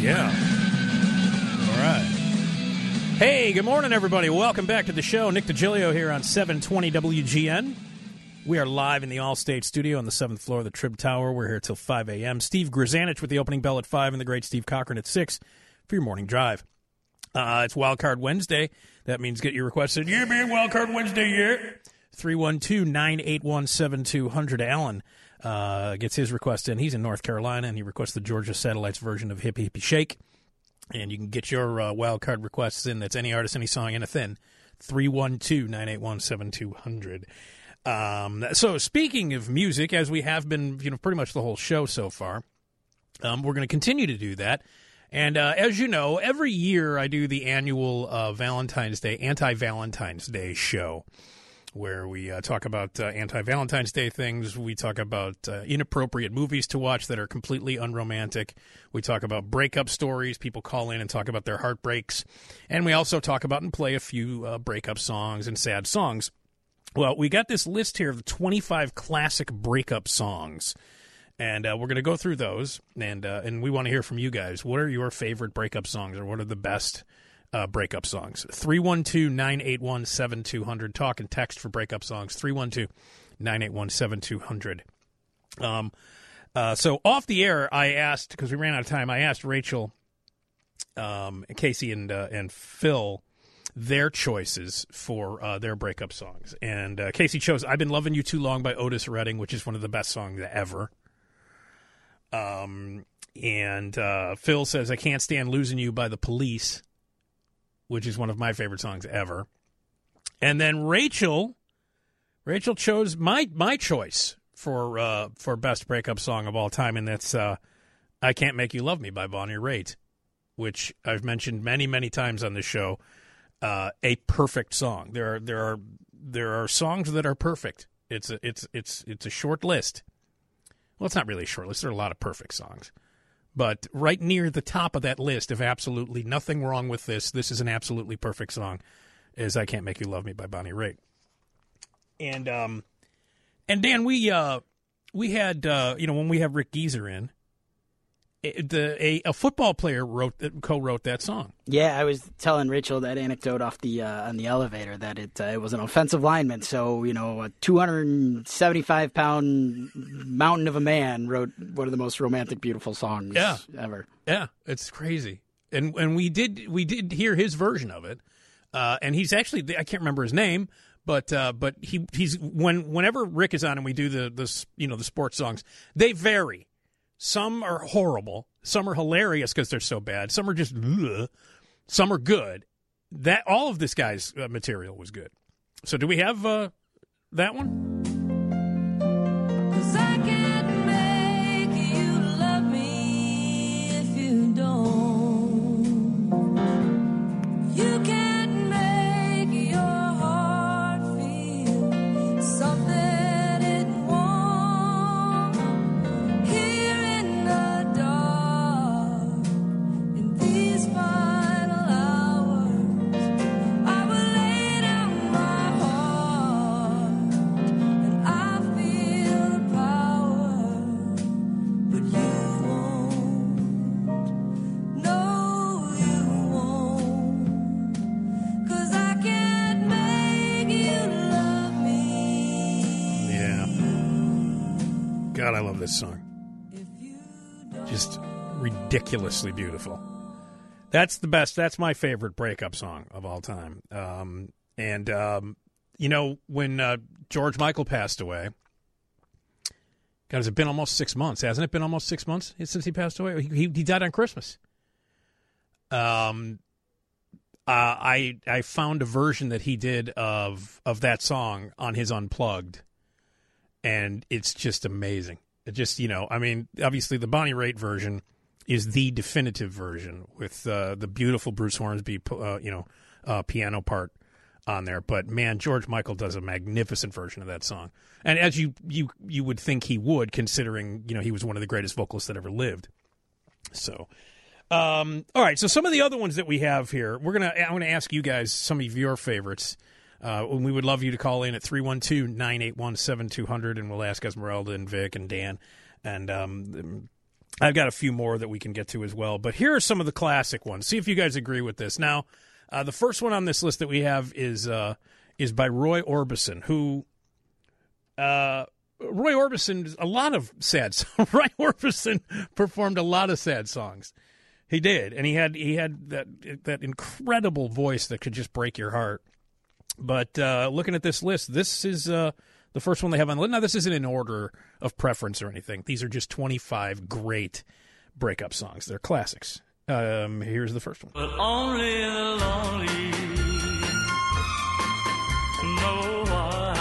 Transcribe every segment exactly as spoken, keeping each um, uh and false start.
Yeah. All right. Hey, good morning, everybody. Welcome back to the show. Nick DiGilio here on seven twenty W G N. We are live in the Allstate studio on the seventh floor of the Trib Tower. We're here till five a.m. Steve Grzanich with the opening bell at five and the great Steve Cochran at six for your morning drive. Uh, it's Wild Card Wednesday. That means get your requests in. Yeah, man, Wild Card Wednesday, yeah. three one two, nine eight one, seven two zero zero. Alan uh, gets his request in. He's in North Carolina, and he requests the Georgia Satellites version of Hippie Hippie Shake. And you can get your uh, Wild Card requests in. That's any artist, any song, anything. three one two, nine eight one, seven two zero zero. Um, so speaking of music, as we have been, you know, pretty much the whole show so far, um, we're going to continue to do that. And uh, as you know, every year I do the annual uh, Valentine's Day, anti-Valentine's Day show, where we uh, talk about uh, anti-Valentine's Day things. We talk about uh, inappropriate movies to watch that are completely unromantic. We talk about breakup stories. People call in and talk about their heartbreaks. And we also talk about and play a few uh, breakup songs and sad songs. Well, we got this list here of the twenty-five classic breakup songs. And uh, we're going to go through those, and uh, and we want to hear from you guys. What are your favorite breakup songs, or what are the best uh, breakup songs? three one two, nine eight one, seven two zero zero. Talk and text for breakup songs. three one two, nine eight one, seven two zero zero. Um, uh, so off the air, I asked, because we ran out of time, I asked Rachel, um, Casey, and uh, and Phil their choices for uh, their breakup songs. And uh, Casey chose I've Been Loving You Too Long by Otis Redding, which is one of the best songs ever. Um, and, uh, Phil says, I Can't Stand Losing You by The Police, which is one of my favorite songs ever. And then Rachel, Rachel chose my, my choice for, uh, for best breakup song of all time. And that's, uh, I Can't Make You Love Me by Bonnie Raitt, which I've mentioned many, many times on the show. Uh, a perfect song. There are, there are, there are songs that are perfect. It's a, it's, it's, it's a short list. Well, it's not really a short list. There are a lot of perfect songs. But right near the top of that list of absolutely nothing wrong with this, this is an absolutely perfect song, is I Can't Make You Love Me by Bonnie Raitt. And um, and Dan, we uh, we had, uh, you know, when we have Rick Geezer in, it, the a, a football player wrote co-wrote that song. Yeah, I was telling Rachel that anecdote off the uh, on the elevator that it uh, it was an offensive lineman. So you know, a two hundred seventy-five pound mountain of a man wrote one of the most romantic, beautiful songs yeah. ever. Yeah, it's crazy. And and we did we did hear his version of it, uh, and he's actually I can't remember his name, but uh, but he he's when whenever Rick is on and we do the the you know the sports songs, they vary. Some are horrible. Some are hilarious because they're so bad. Some are just, ugh. Some are good. That all of this guy's uh, material was good. So do we have uh, that one? 'Cause I can't make you love me if you don't. You can't make your heart feel something. God, I love this song. Just ridiculously beautiful. That's the best. That's my favorite breakup song of all time. Um, and, um, you know, when uh, George Michael passed away, God, has it been almost six months? Hasn't it been almost six months since he passed away? He, he, he died on Christmas. Um, uh, I I found a version that he did of of that song on his Unplugged. And it's just amazing. It just, you know, I mean, obviously the Bonnie Raitt version is the definitive version with uh, the beautiful Bruce Hornsby, uh, you know, uh, piano part on there. But, man, George Michael does a magnificent version of that song. And as you, you, you would think he would, considering, you know, he was one of the greatest vocalists that ever lived. So, um, all right, so some of the other ones that we have here, we're gonna I'm going to ask you guys some of your favorites. Uh, and we would love you to call in at three one two, nine eight one, seven two zero zero, and we'll ask Esmeralda and Vic and Dan and um, I've got a few more that we can get to as well. But here are some of the classic ones. See if you guys agree with this. Now, uh, the first one on this list that we have is uh, is by Roy Orbison, who uh, Roy Orbison, a lot of sad songs. Roy Orbison performed a lot of sad songs. He did, and he had he had that that incredible voice that could just break your heart. But uh, looking at this list, this is uh, the first one they have on the list. Now, this isn't in order of preference or anything. These are just twenty-five great breakup songs. They're classics. Um, here's the first one. But only the lonely know why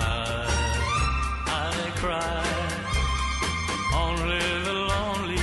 I cry. Only the lonely.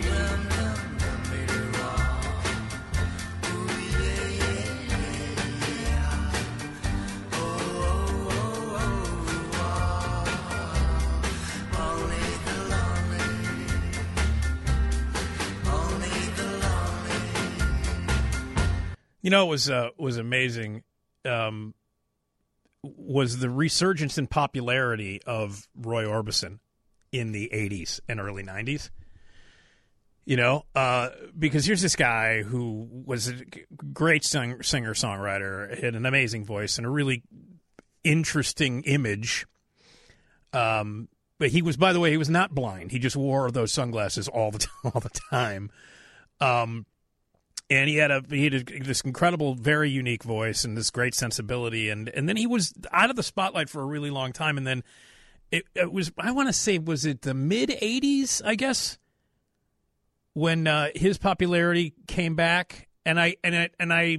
You know, it was uh, was amazing. Um, was the resurgence in popularity of Roy Orbison in the eighties and early nineties. You know, uh, because here's this guy who was a great sing- singer-songwriter, had an amazing voice and a really interesting image. Um, but he was, by the way, he was not blind. He just wore those sunglasses all the t- all the time. Um, and he had a he had a, this incredible, very unique voice and this great sensibility. And and then he was out of the spotlight for a really long time. And then it, it was, I want to say, was it the mid eighties? I guess. When uh, his popularity came back, and I and I and I,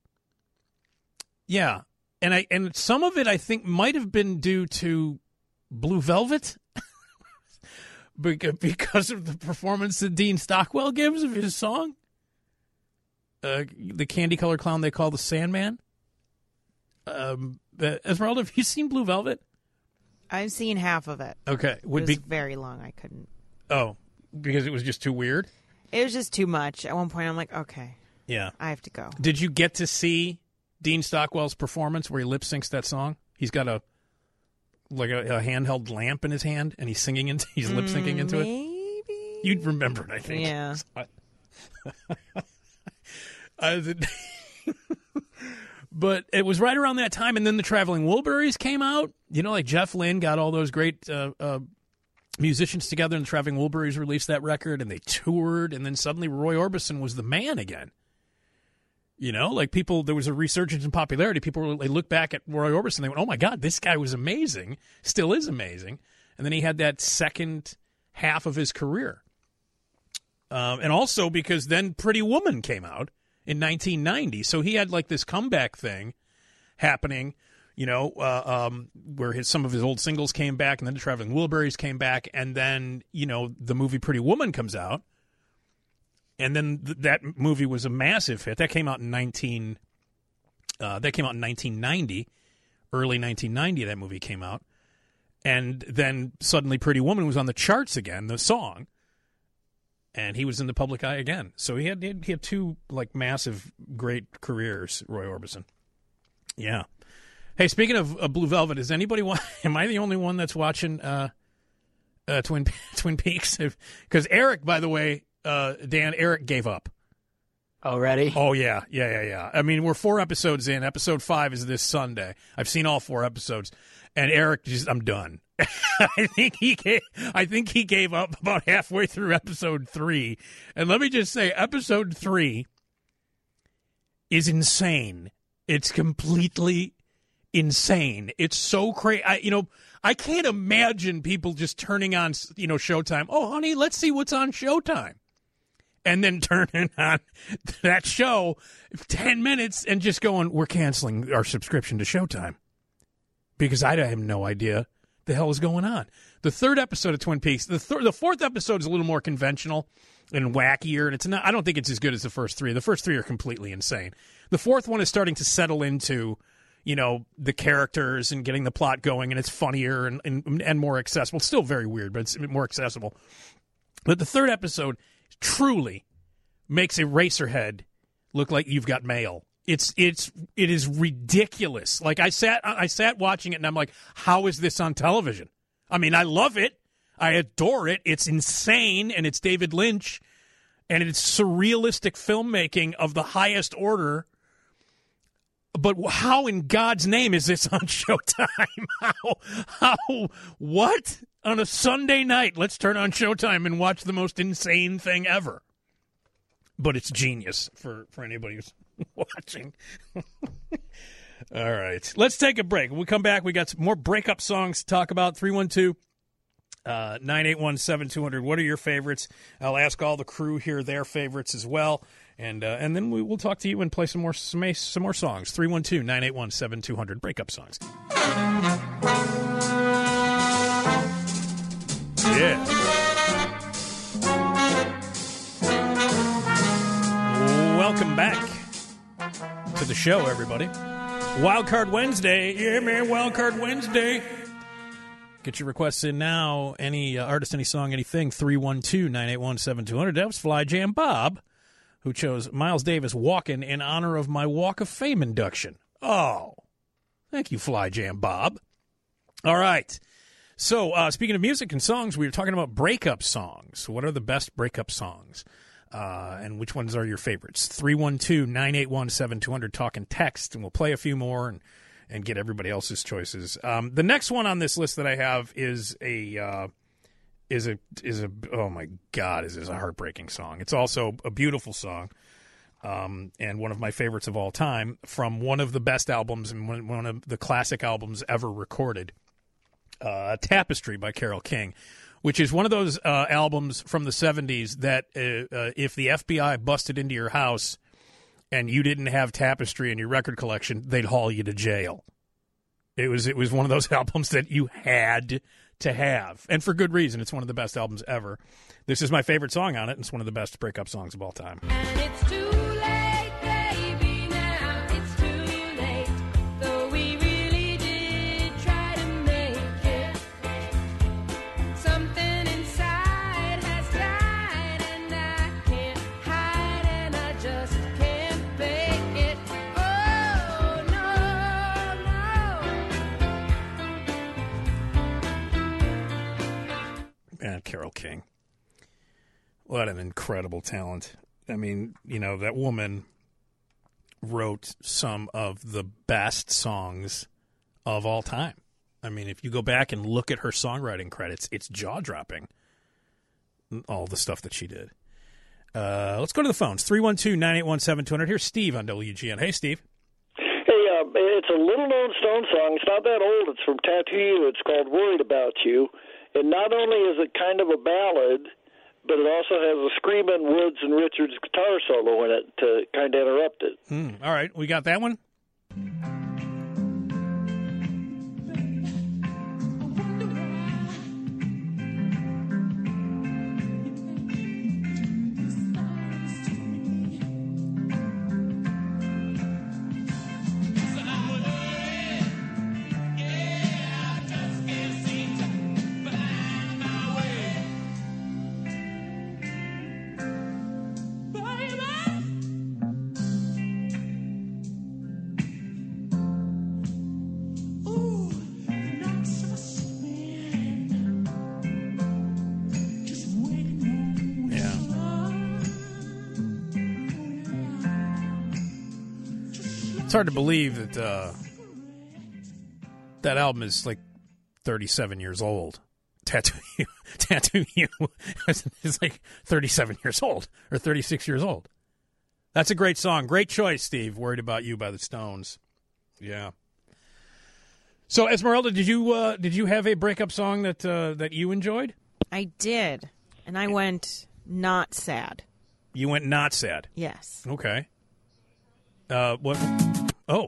yeah, and I and some of it I think might have been due to Blue Velvet, because of the performance that Dean Stockwell gives of his song, uh, the candy colored clown they call the Sandman. Um, Esmeralda, have you seen Blue Velvet? I've seen half of it. Okay, would it was be very long. I couldn't. Oh, because it was just too weird. It was just too much. At one point, I'm like, okay, yeah, I have to go. Did you get to see Dean Stockwell's performance where he lip syncs that song? He's got a like a, a handheld lamp in his hand, and he's singing into he's lip syncing into Maybe. it. You'd remember it, I think. Yeah. uh, but it was right around that time, and then the Traveling Wilburys came out. You know, like Jeff Lynne got all those great uh, uh, musicians together, and the Traveling Wilburys released that record, and they toured, and then suddenly Roy Orbison was the man again. You know, like people, there was a resurgence in popularity. People, they look back at Roy Orbison, they went, oh my God, this guy was amazing, still is amazing. And then he had that second half of his career. Um, and also because then Pretty Woman came out in nineteen ninety. So he had like this comeback thing happening. You know, uh, um, where his, some of his old singles came back, and then the Traveling Wilburys came back, and then, you know, the movie Pretty Woman comes out, and then th- that movie was a massive hit. That came out in nineteen. Uh, that came out in nineteen ninety, early nineteen ninety. That movie came out, and then suddenly Pretty Woman was on the charts again, the song, and he was in the public eye again. So he had he had, he had two like massive, great careers, Roy Orbison. Yeah. Hey, speaking of uh, Blue Velvet, is anybody wa- am I the only one that's watching uh, uh, Twin Twin Peaks? Because Eric, by the way, uh, Dan, Eric gave up. Already? Oh, yeah, yeah, yeah, yeah. I mean, we're four episodes in. Episode five is this Sunday. I've seen all four episodes. And Eric, just, I'm done. I think he gave, I think he gave up about halfway through episode three. And let me just say, episode three is insane. It's completely insane. It's so crazy. I, you know, I can't imagine people just turning on, you know, Showtime. Oh, honey, let's see what's on Showtime. And then turning on that show ten minutes and just going, we're canceling our subscription to Showtime. Because I have no idea the hell is going on. The third episode of Twin Peaks, the third, the fourth episode is a little more conventional and wackier, and it's not. I don't think it's as good as the first three. The first three are completely insane. The fourth one is starting to settle into, you know, the characters and getting the plot going, and it's funnier and, and, and more accessible. It's still very weird, but it's more accessible. But the third episode truly makes Eraserhead look like you've got mail. It's it's it is ridiculous. Like I sat I sat watching it, and I'm like, how is this on television? I mean, I love it. I adore it. It's insane, and it's David Lynch, and it's surrealistic filmmaking of the highest order. But how in God's name is this on Showtime? How? How? What? On a Sunday night, let's turn on Showtime and watch the most insane thing ever. But it's genius for, for anybody who's watching. All right. Let's take a break. When we come back, we got some more breakup songs to talk about. three one two, nine eight one, seven two zero zero. What are your favorites? I'll ask all the crew here their favorites as well. And uh, and then we, we'll talk to you and play some more some, some more songs. three one two, nine eight one, seven two zero zero. Breakup songs. Yeah. Welcome back to the show, everybody. Wildcard Wednesday. Yeah, man, Wildcard Wednesday. Get your requests in now. Any uh, artist, any song, anything. three one two, nine eight one, seven two zero zero. That was Fly Jam Bob, who chose Miles Davis Walkin' in honor of my Walk of Fame induction. Oh, thank you, Fly Jam Bob. All right. So, uh, speaking of music and songs, we were talking about breakup songs. What are the best breakup songs? Uh, and which ones are your favorites? three one two, nine eight one, seven two zero zero. Talk and text, and we'll play a few more and, and get everybody else's choices. Um, the next one on this list that I have is a uh, is a is a oh my God, is is a heartbreaking song. It's also a beautiful song, um, and one of my favorites of all time from one of the best albums and one, one of the classic albums ever recorded. Uh, Tapestry by Carole King, which is one of those uh, albums from the seventies that uh, uh, if the F B I busted into your house and you didn't have Tapestry in your record collection, they'd haul you to jail. It was it was one of those albums that you had to have, and for good reason. It's one of the best albums ever. This is my favorite song on it, and it's one of the best breakup songs of all time. And it's too late, baby, now it's too late. Though we really did try to make it. Something inside has died, and I can't hide, and I just can't fake it. Oh, no, no. Man, Carole King. What an incredible talent. I mean, you know, that woman wrote some of the best songs of all time. I mean, if you go back and look at her songwriting credits, it's jaw-dropping, all the stuff that she did. Uh, let's go to the phones. three one two, nine eight one, seven two zero zero. Here's Steve on W G N. Hey, Steve. Hey, uh, it's a little-known Stone song. It's not that old. It's from Tattoo You. It's called Worried About You. And not only is it kind of a ballad, but it also has a screaming Woods and Richards guitar solo in it to kind of interrupt it. Mm, all right, we got that one? It's hard to believe that uh, that album is like thirty-seven years old. Tattoo You, Tattoo You is like thirty-seven years old or thirty-six years old. That's a great song. Great choice, Steve. Worried About You by the Stones. Yeah. So, Esmeralda, did you uh, did you have a breakup song that uh, that you enjoyed? I did, and I went not sad. You went not sad. Yes. Okay. Uh, what? Oh.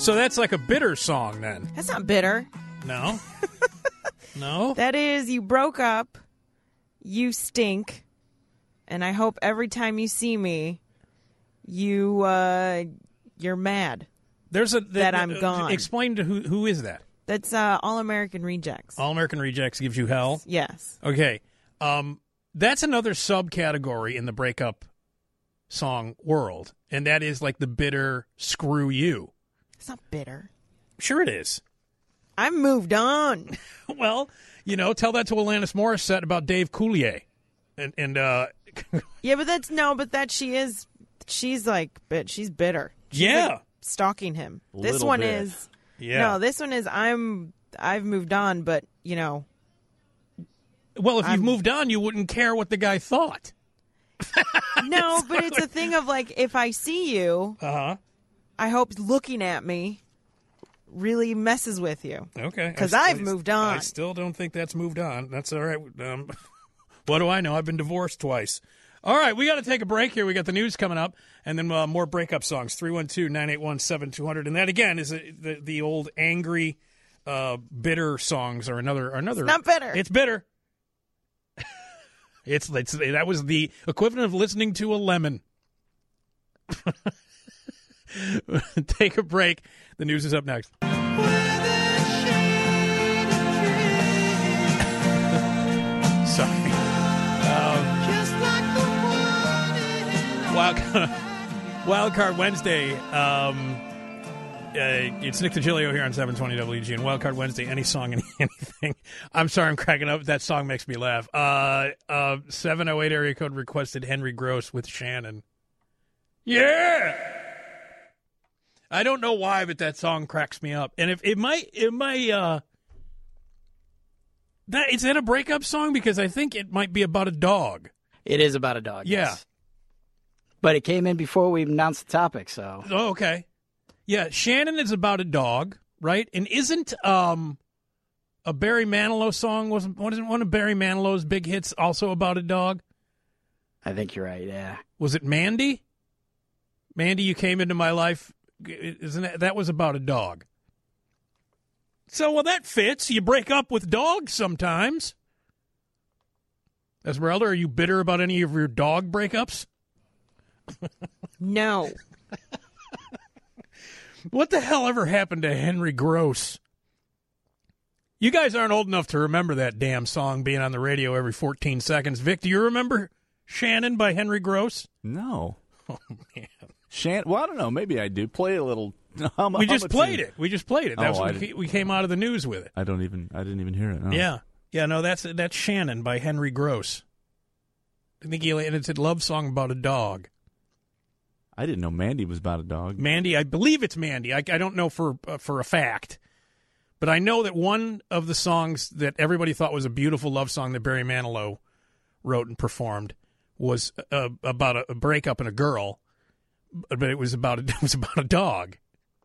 So that's like a bitter song then. That's not bitter. No? No? That is, you broke up, you stink, and I hope every time you see me, you, uh, you're mad. There's a that I'm uh, gone. Explain to who who is that? That's uh, All American Rejects. All American Rejects gives you hell? Yes. Okay. Um, that's another subcategory in the breakup song world, and that is like the bitter screw you. It's not bitter. Sure it is. I've moved on. Well, you know, tell that to Alanis Morissette about Dave Coulier. And, and uh, Yeah, but that's, no, but that she is, she's like, bit, she's bitter. She's yeah. like stalking him. This Little one bit. is, Yeah. no, this one is, I'm, I've moved on, but, you know. Well, if you've I'm- moved on, you wouldn't care what the guy thought. No, but it's a thing of like, if I see you, Uh-huh. I hope looking at me really messes with you. Okay. 'Cause I I've still- moved on. I still don't think that's moved on. That's all right. Um, what do I know? I've been divorced twice. All right, we got to take a break here. We got the news coming up, and then uh, more breakup songs. three one two, nine eight one, seven two zero zero. And that, again, is a, the, the old angry, uh, bitter songs are another. Are another. It's not bitter. It's bitter. it's, it's That was the equivalent of listening to a lemon. Take a break. The news is up next. Sorry. Um, Wild, Wild Card Wednesday. Um, uh, it's Nick DiGilio here on seven twenty W G. And Wild Card Wednesday, any song, any, anything. I'm sorry I'm cracking up. That song makes me laugh. Uh, uh, seven oh eight area code requested Henry Gross with Shannon. Yeah! I don't know why, but that song cracks me up. And if it might, it might, uh, that, is that a breakup song? Because I think it might be about a dog. It is about a dog. Yeah. Yes. But it came in before we announced the topic, so. Oh, okay. Yeah, Shannon is about a dog, right? And isn't um a Barry Manilow song, wasn't wasn't one of Barry Manilow's big hits also about a dog? I think you're right, yeah. Was it Mandy? Mandy, you came into my life. Isn't that, that was about a dog? So, well, that fits. You break up with dogs sometimes. Esmeralda, are you bitter about any of your dog breakups? No. What the hell ever happened to Henry Gross? You guys aren't old enough to remember that damn song being on the radio every fourteen seconds. Vic, do you remember Shannon by Henry Gross? No. Oh, man. Shan- well, I don't know. Maybe I do. Play a little. hum- We hum just a played tune. it. We just played it. That's Oh, what I we, didn't- we came out of the news with it. I don't even. I didn't even hear it. No. Yeah. Yeah, no, that's that's Shannon by Henry Gross. I think he, and it's a love song about a dog. I didn't know Mandy was about a dog. Mandy, I believe it's Mandy. I, I don't know for uh, for a fact, but I know that one of the songs that everybody thought was a beautiful love song that Barry Manilow wrote and performed was uh, about a, a breakup and a girl, but it was about a, it was about a dog.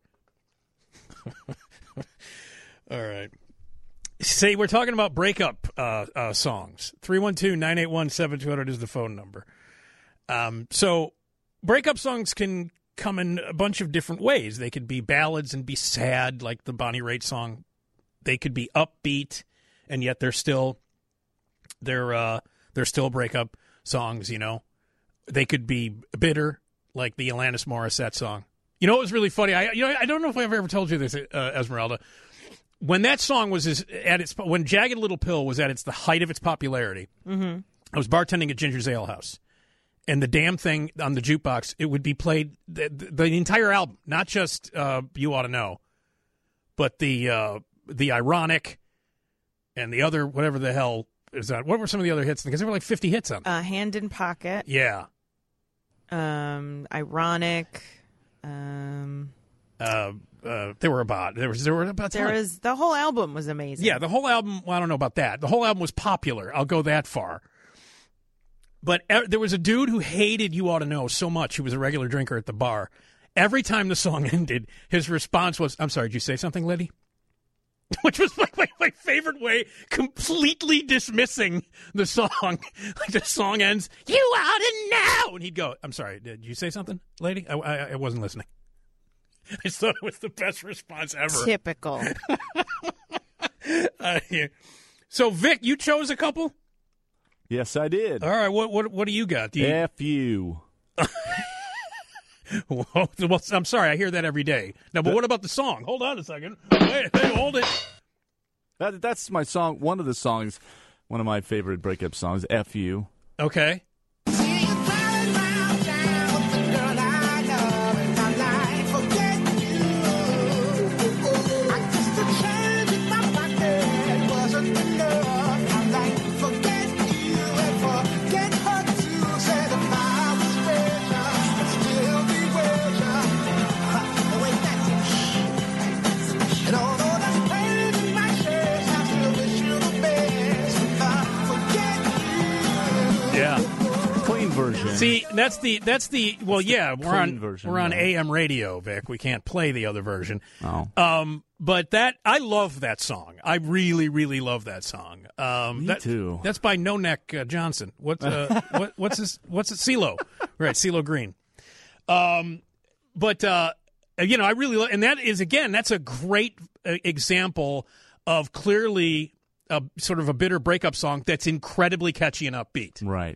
All right. Say we're talking about breakup uh, uh, songs. three one two, nine eight one, seven two zero zero is the phone number. Um, so breakup songs can come in a bunch of different ways. They could be ballads and be sad, like the Bonnie Raitt song. They could be upbeat, and yet they're still they're uh, they're still breakup songs. You know, they could be bitter, like the Alanis Morissette song. You know, it was really funny. I you know I don't know if I've ever told you this, uh, Esmeralda. When that song was his, at its when Jagged Little Pill was at its the height of its popularity, mm-hmm. I was bartending at Ginger's Ale House, and the damn thing on the jukebox, it would be played the, the entire album, not just uh, You Ought to Know, but the uh, the Ironic and the other whatever the hell is that. What were some of the other hits? Because there were like fifty hits on. Uh, Hand in Pocket. Yeah. Um, Ironic. Um, Uh, uh, there were about there was there were about there ten. is the whole album was amazing. Yeah, the whole album, well, I don't know about that. The whole album was popular. I'll go that far. But e- there was a dude who hated You Ought to Know so much. He was a regular drinker at the bar. Every time the song ended, his response was, I'm sorry, did you say something, Liddy? Which was like my, my favorite way, completely dismissing the song. Like the song ends, You Ought to Know! And he'd go, I'm sorry, did you say something, lady? I, I, I wasn't listening. I just thought it was the best response ever. Typical. Uh, yeah. So, Vic, you chose a couple? Yes, I did. All right, what what what do you got? Do you, F you. well, I'm sorry, I hear that every day. Now, but what about the song? Hold on a second. Wait, hey, hold it. That, that's my song. One of the songs, one of my favorite breakup songs, F you. Okay. Version. See, that's the that's the well, yeah, we're on version, we're on yeah. A M radio, Vic. We can't play the other version. Oh. Um, but that I love that song. I really, really love that song. Um, Me that, too. That's by No Neck uh, Johnson. What uh, what what's his what's it? CeeLo, right? CeeLo Green. Um, but uh, you know, I really lo- and that is again, that's a great uh, example of clearly a sort of a bitter breakup song that's incredibly catchy and upbeat. Right.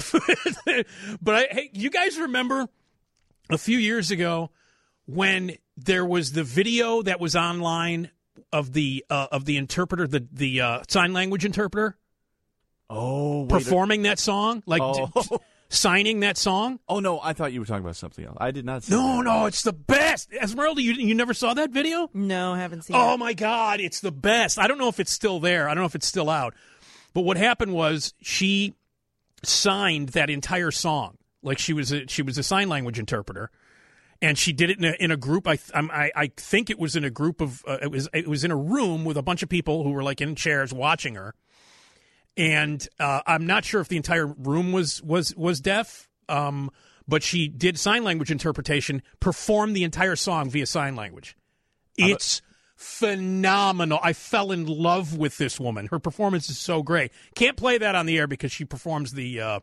But I, hey, you guys remember a few years ago when there was the video that was online of the uh, of the interpreter, the the uh, sign language interpreter, Oh, wait, performing that song, like Oh. d- signing that song? Oh, no, I thought you were talking about something else. I did not see No, that. no, it's the best. Esmeralda, you you never saw that video? No, haven't seen Oh it. my God, it's the best. I don't know if it's still there. I don't know if it's still out. But what happened was she signed that entire song, like she was a, she was a sign language interpreter, and she did it in a, in a group. I, I'm- I I think it was in a group of uh, it was it was in a room with a bunch of people who were like in chairs watching her, and uh, I'm not sure if the entire room was was was deaf. Um, but she did sign language interpretation, performed the entire song via sign language. It's phenomenal. I fell in love with this woman. Her performance is so great. Can't play that on the air because she performs the uh,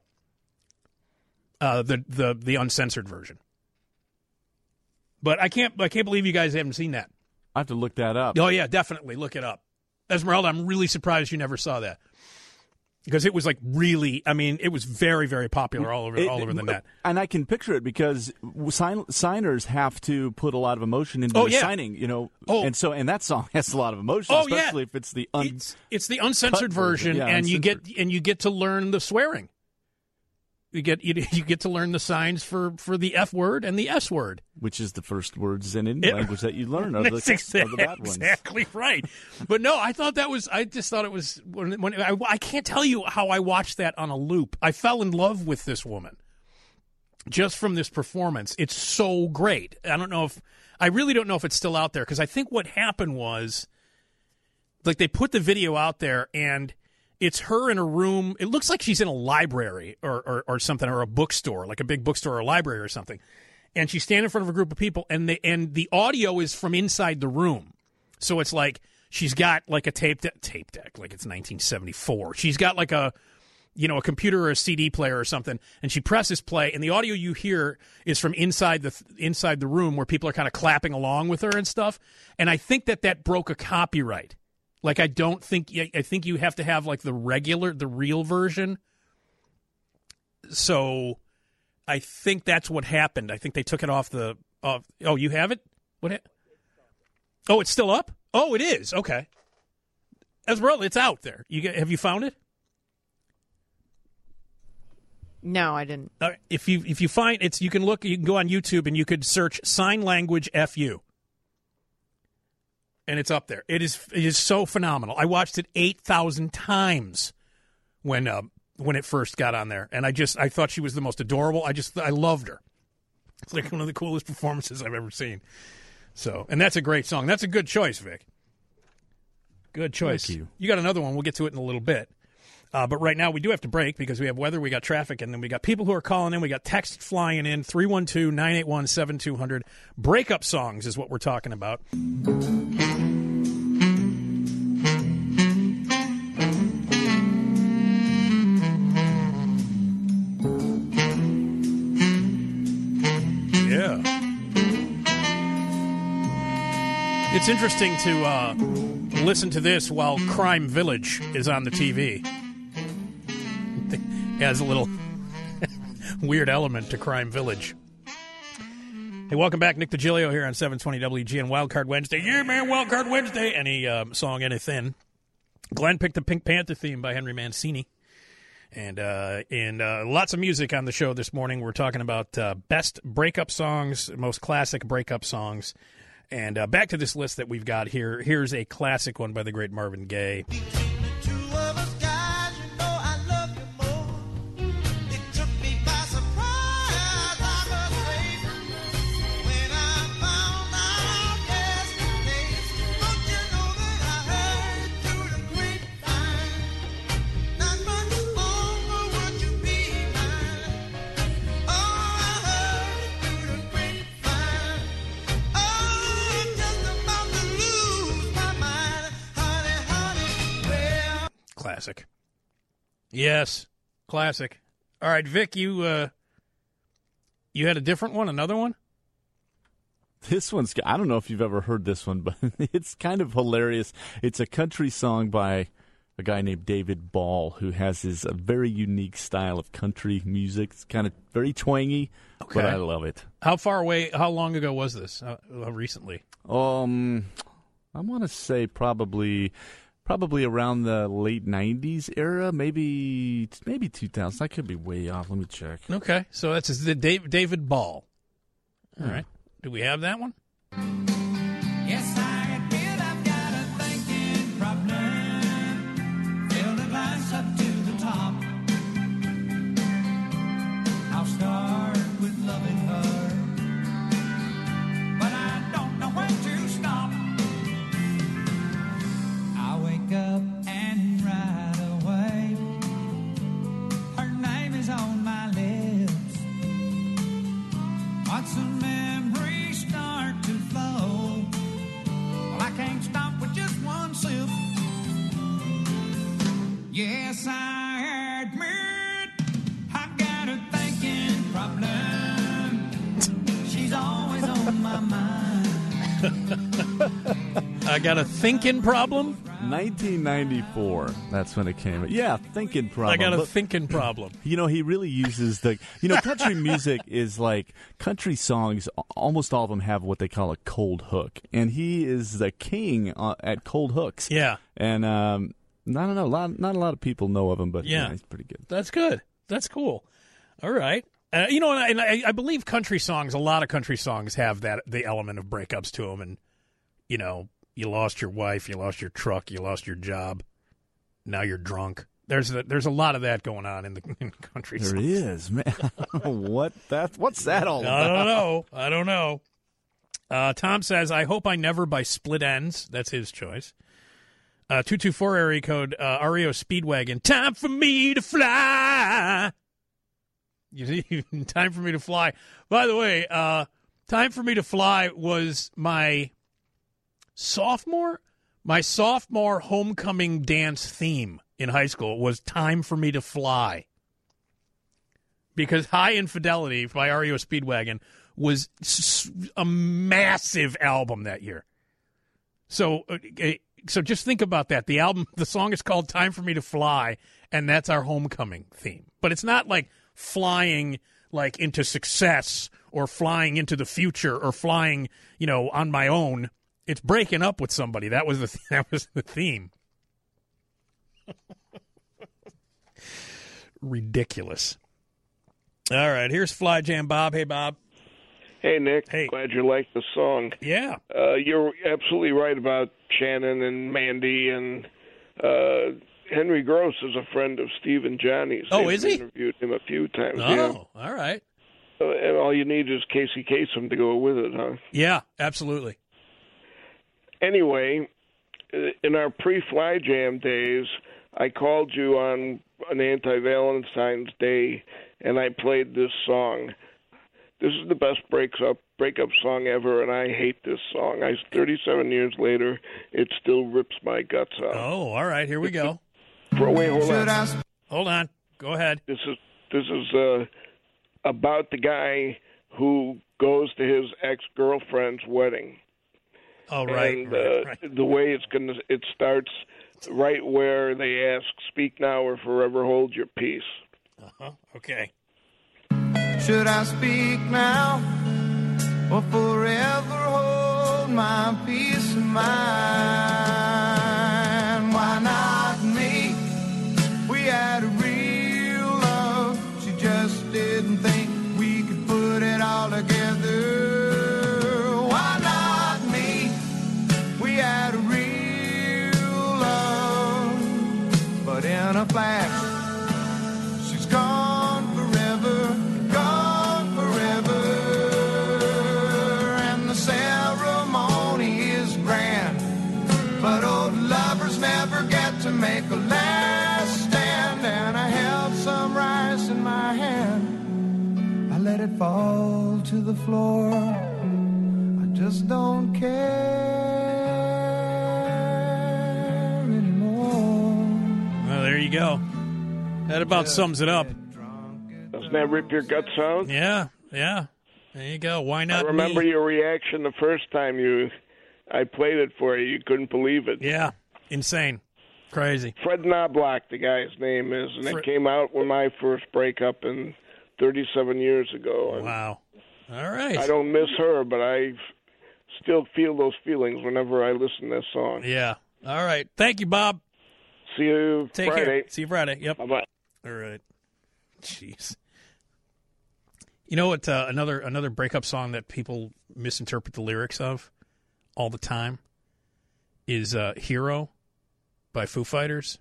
uh, the the the uncensored version. But I can't I can't believe you guys haven't seen that. I have to look that up. Oh yeah, definitely look it up. Esmeralda, I'm really surprised you never saw that. Because it was like really, I mean, it was very, very popular all over It- all over the net. And I can picture it because sign, signers have to put a lot of emotion into Oh, the yeah. signing, you know. Oh. And so, and that song has a lot of emotion, Oh, yeah. especially if it's the un- It's, it's the uncensored cut version, version, yeah, and you get uncensored. and you get to learn the swearing. You get you, you get to learn the signs for, for the F word and the S word. which is the first words in any It- language that you learn of the, That's of the bad ones. exactly right. But no, I thought that was. I just thought it was. When, when I, I can't tell you how I watched that on a loop. I fell in love with this woman just from this performance. It's so great. I don't know if I really don't know if it's still out there because I think what happened was, like, they put the video out there and it's her in a room. It looks like she's in a library or, or, or something, or a bookstore, like a big bookstore or a library or something. And she's standing in front of a group of people, and the and the audio is from inside the room. So it's like she's got like a tape de- tape deck, like it's nineteen seventy-four. She's got like a, you know, a computer or a C D player or something, and she presses play, and the audio you hear is from inside the inside the room where people are kind of clapping along with her and stuff. And I think that that broke a copyright. Like, I don't think, I think you have to have, like, the regular, the real version. So I think that's what happened. I think they took it off the, off. Oh, you have it? What? Ha- oh, it's still up? Oh, it is. Okay. Esmeralda, it's out there. You get, have you found it? No, I didn't. All right. If you, if you find it's, you can look, you can go on YouTube and you could search sign language F U. And it's up there. It is it is so phenomenal. I watched it eight thousand times when uh, when it first got on there, and I just I thought she was the most adorable. I just I loved her. It's like one of the coolest performances I've ever seen. So, and that's a great song. That's a good choice, Vic. Good choice. Thank you. You got another one. We'll get to it in a little bit. Uh, but right now we do have to break because we have weather, we got traffic, and then we got people who are calling in. We got texts flying in. three one two, nine eight one, seven two zero zero. Breakup songs is what we're talking about. Yeah. It's interesting to uh, listen to this while Crime Village is on the T V. It has a little weird element to Crime Village. Hey, welcome back. Nick DiGilio here on seven twenty W G N Wildcard Wednesday. Yeah, man, Wildcard Wednesday. Any um, song, anything. Glenn picked the Pink Panther theme by Henry Mancini. And uh, and uh, lots of music on the show this morning. We're talking about uh, best breakup songs, most classic breakup songs. And uh, back to this list that we've got here. Here's a classic one by the great Marvin Gaye. Classic. Yes, classic. All right, Vic, you uh, you had a different one, another one? This one's, I don't know if you've ever heard this one, but it's kind of hilarious. It's a country song by a guy named David Ball, who has his a very unique style of country music. It's kind of very twangy, Okay. but I love it. How far away, how long ago was this? Uh, uh, recently? Um, I want to say probably... Probably around the late nineties era, maybe maybe two thousand. I could be way off. Let me check. Okay, so that's the Dave, David Ball. All right. Do we have that one? Yes, I admit I've got a thinking problem. Fill the glass up to the top. I'll start with loving her, but I don't know when to stop. I wake up and right away her name is on my lips. Watch the memories start to flow. Well, I can't stop with just one sip. Yes, I admit I've got a thinking problem. She's always on my mind. I got a thinking problem? nineteen ninety-four. That's when it came. Yeah, thinking problem. I got a But, thinking problem. you know, he really uses the. You know, country music is like country songs. Almost all of them have what they call a cold hook, and he is the king uh, at cold hooks. Yeah. And um, I don't know. A lot, not a lot of people know of him, but Yeah. yeah, he's pretty good. That's good. That's cool. All right. Uh, you know, and I, I believe country songs, a lot of country songs have that the element of breakups to them. And, you know, you lost your wife, you lost your truck, you lost your job. Now you're drunk. There's a, there's a lot of that going on in the in country There songs. is, man. I don't know what that? What's that all I about? don't know. I don't know. Uh, Tom says, I hope I never by Split Ends. That's his choice. Uh, two two four area code, uh, R E O Speedwagon. Time for me to fly. You see, Time for me to fly. By the way, uh, Time for me to fly was my sophomore, my sophomore homecoming dance theme in high school was Time for me to fly. Because High Infidelity by R E O Speedwagon was s- a massive album that year. So, uh, so just think about that. The album, the song is called Time for Me to Fly, and that's our homecoming theme. But it's not like flying like into success or flying into the future or flying, you know, on my own. It's breaking up with somebody. That was the that was the theme. Ridiculous. All right, here's Fly Jam Bob. Hey, Bob. Hey, Nick. Hey. Glad you like the song. Yeah. Uh, you're absolutely right about Shannon and Mandy, and uh, Henry Gross is a friend of Steve and Johnny's. Oh, They've is he? interviewed him a few times. Oh, Yeah. all right. Uh, and all you need is Casey Kasem to go with it, huh? Yeah, absolutely. Anyway, uh, in our pre-Fly Jam days, I called you on an anti-Valentine's Day, and I played this song. This is the best breaks up breakup song ever, and I hate this song. I thirty-seven years later, it still rips my guts out. Oh, all right. Here we go. Bro, wait, hold on. Hold on. Go ahead. This is this is uh, about the guy who goes to his ex-girlfriend's wedding. Oh, right, And right, uh, right. the way it's gonna, it starts right where they ask, "Speak now or forever hold your peace." Uh-huh. Okay. Should I speak now or forever hold my peace of mind? Why not me? We had a real love. She just didn't think we could put it all together. Why not me? We had a real love. But in a flash, she's gone forever, gone forever. And the ceremony is grand, but old lovers never get to make a last stand. And I held some rice in my hand, I let it fall to the floor. I just don't care anymore. Well, there you go. That about sums it up. Doesn't that rip your guts out? Yeah, yeah. There you go. Why I not remember me? your reaction the first time you, I played it for you. You couldn't believe it. Yeah, insane. Crazy. Fred Knobloch, the guy's name is, and Fre- it came out when my first breakup in thirty-seven years ago. And Wow. All right. I don't miss her, but I still feel those feelings whenever I listen to this song. Yeah. All right. Thank you, Bob. See you Take Friday. care. See you Friday. Yep. Bye-bye. All right. Jeez. You know what? Uh, another another breakup song that people misinterpret the lyrics of all the time is uh, "Hero" by Foo Fighters.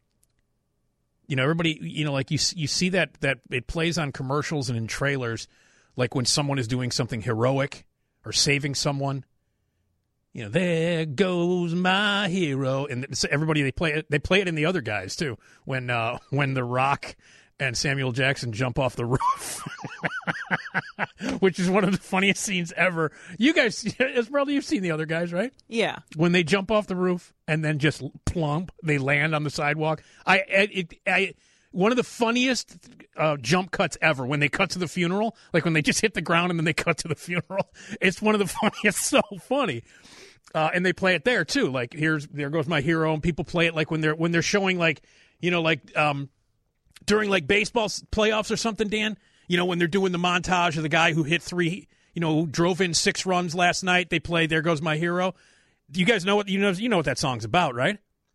You know, everybody. You know, like you you see that that it plays on commercials and in trailers, like when someone is doing something heroic or saving someone. You know, there goes my hero, and it's- everybody they play it. They play it in the other guys too. When uh, when The Rock and Samuel Jackson jump off the roof, which is one of the funniest scenes ever. You guys, Esmeralda, you've seen the other guys, right? Yeah. When they jump off the roof and then just plump, they land on the sidewalk. I, it, I, one of the funniest uh, jump cuts ever. When they cut to the funeral, like when they just hit the ground and then they cut to the funeral. It's one of the funniest. So funny. Uh, and they play it there too. Like here's there goes my hero, and people play it like when they're when they're showing like you know like um, during like baseball s- playoffs or something. Dan, you know when they're doing the montage of the guy who hit three, you know, who drove in six runs last night. They play "There Goes My Hero." Do you guys know what you know? You know what that song's about, right?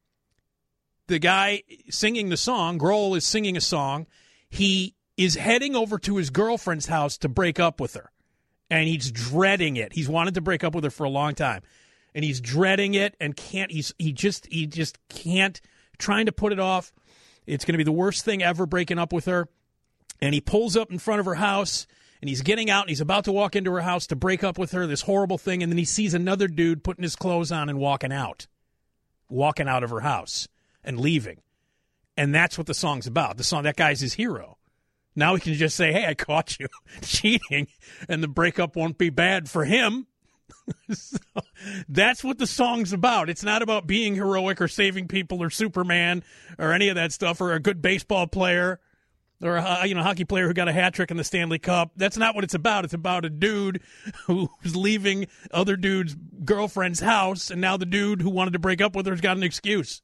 The guy singing the song, Grohl, is singing a song. He is heading over to his girlfriend's house to break up with her, and he's dreading it. He's wanted to break up with her for a long time. And he's dreading it and can't. He's he just he just can't. Trying to put it off. It's going to be the worst thing ever breaking up with her. And he pulls up in front of her house, and he's getting out, and he's about to walk into her house to break up with her. This horrible thing, and then he sees another dude putting his clothes on and walking out, walking out of her house and leaving. And that's what the song's about. The song, that guy's his hero. Now he can just say, "Hey, I caught you cheating," and the breakup won't be bad for him. So, that's what the song's about. It's not about being heroic or saving people or Superman or any of that stuff, or a good baseball player or a you know hockey player who got a hat trick in the Stanley Cup. That's not what it's about. It's about a dude who's leaving other dude's girlfriend's house, and now the dude who wanted to break up with her's got an excuse.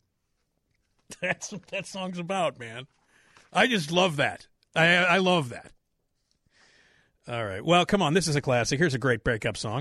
That's what that song's about, man. I just love that. I I love that. All right. Well, come on. This is a classic. Here's a great breakup song.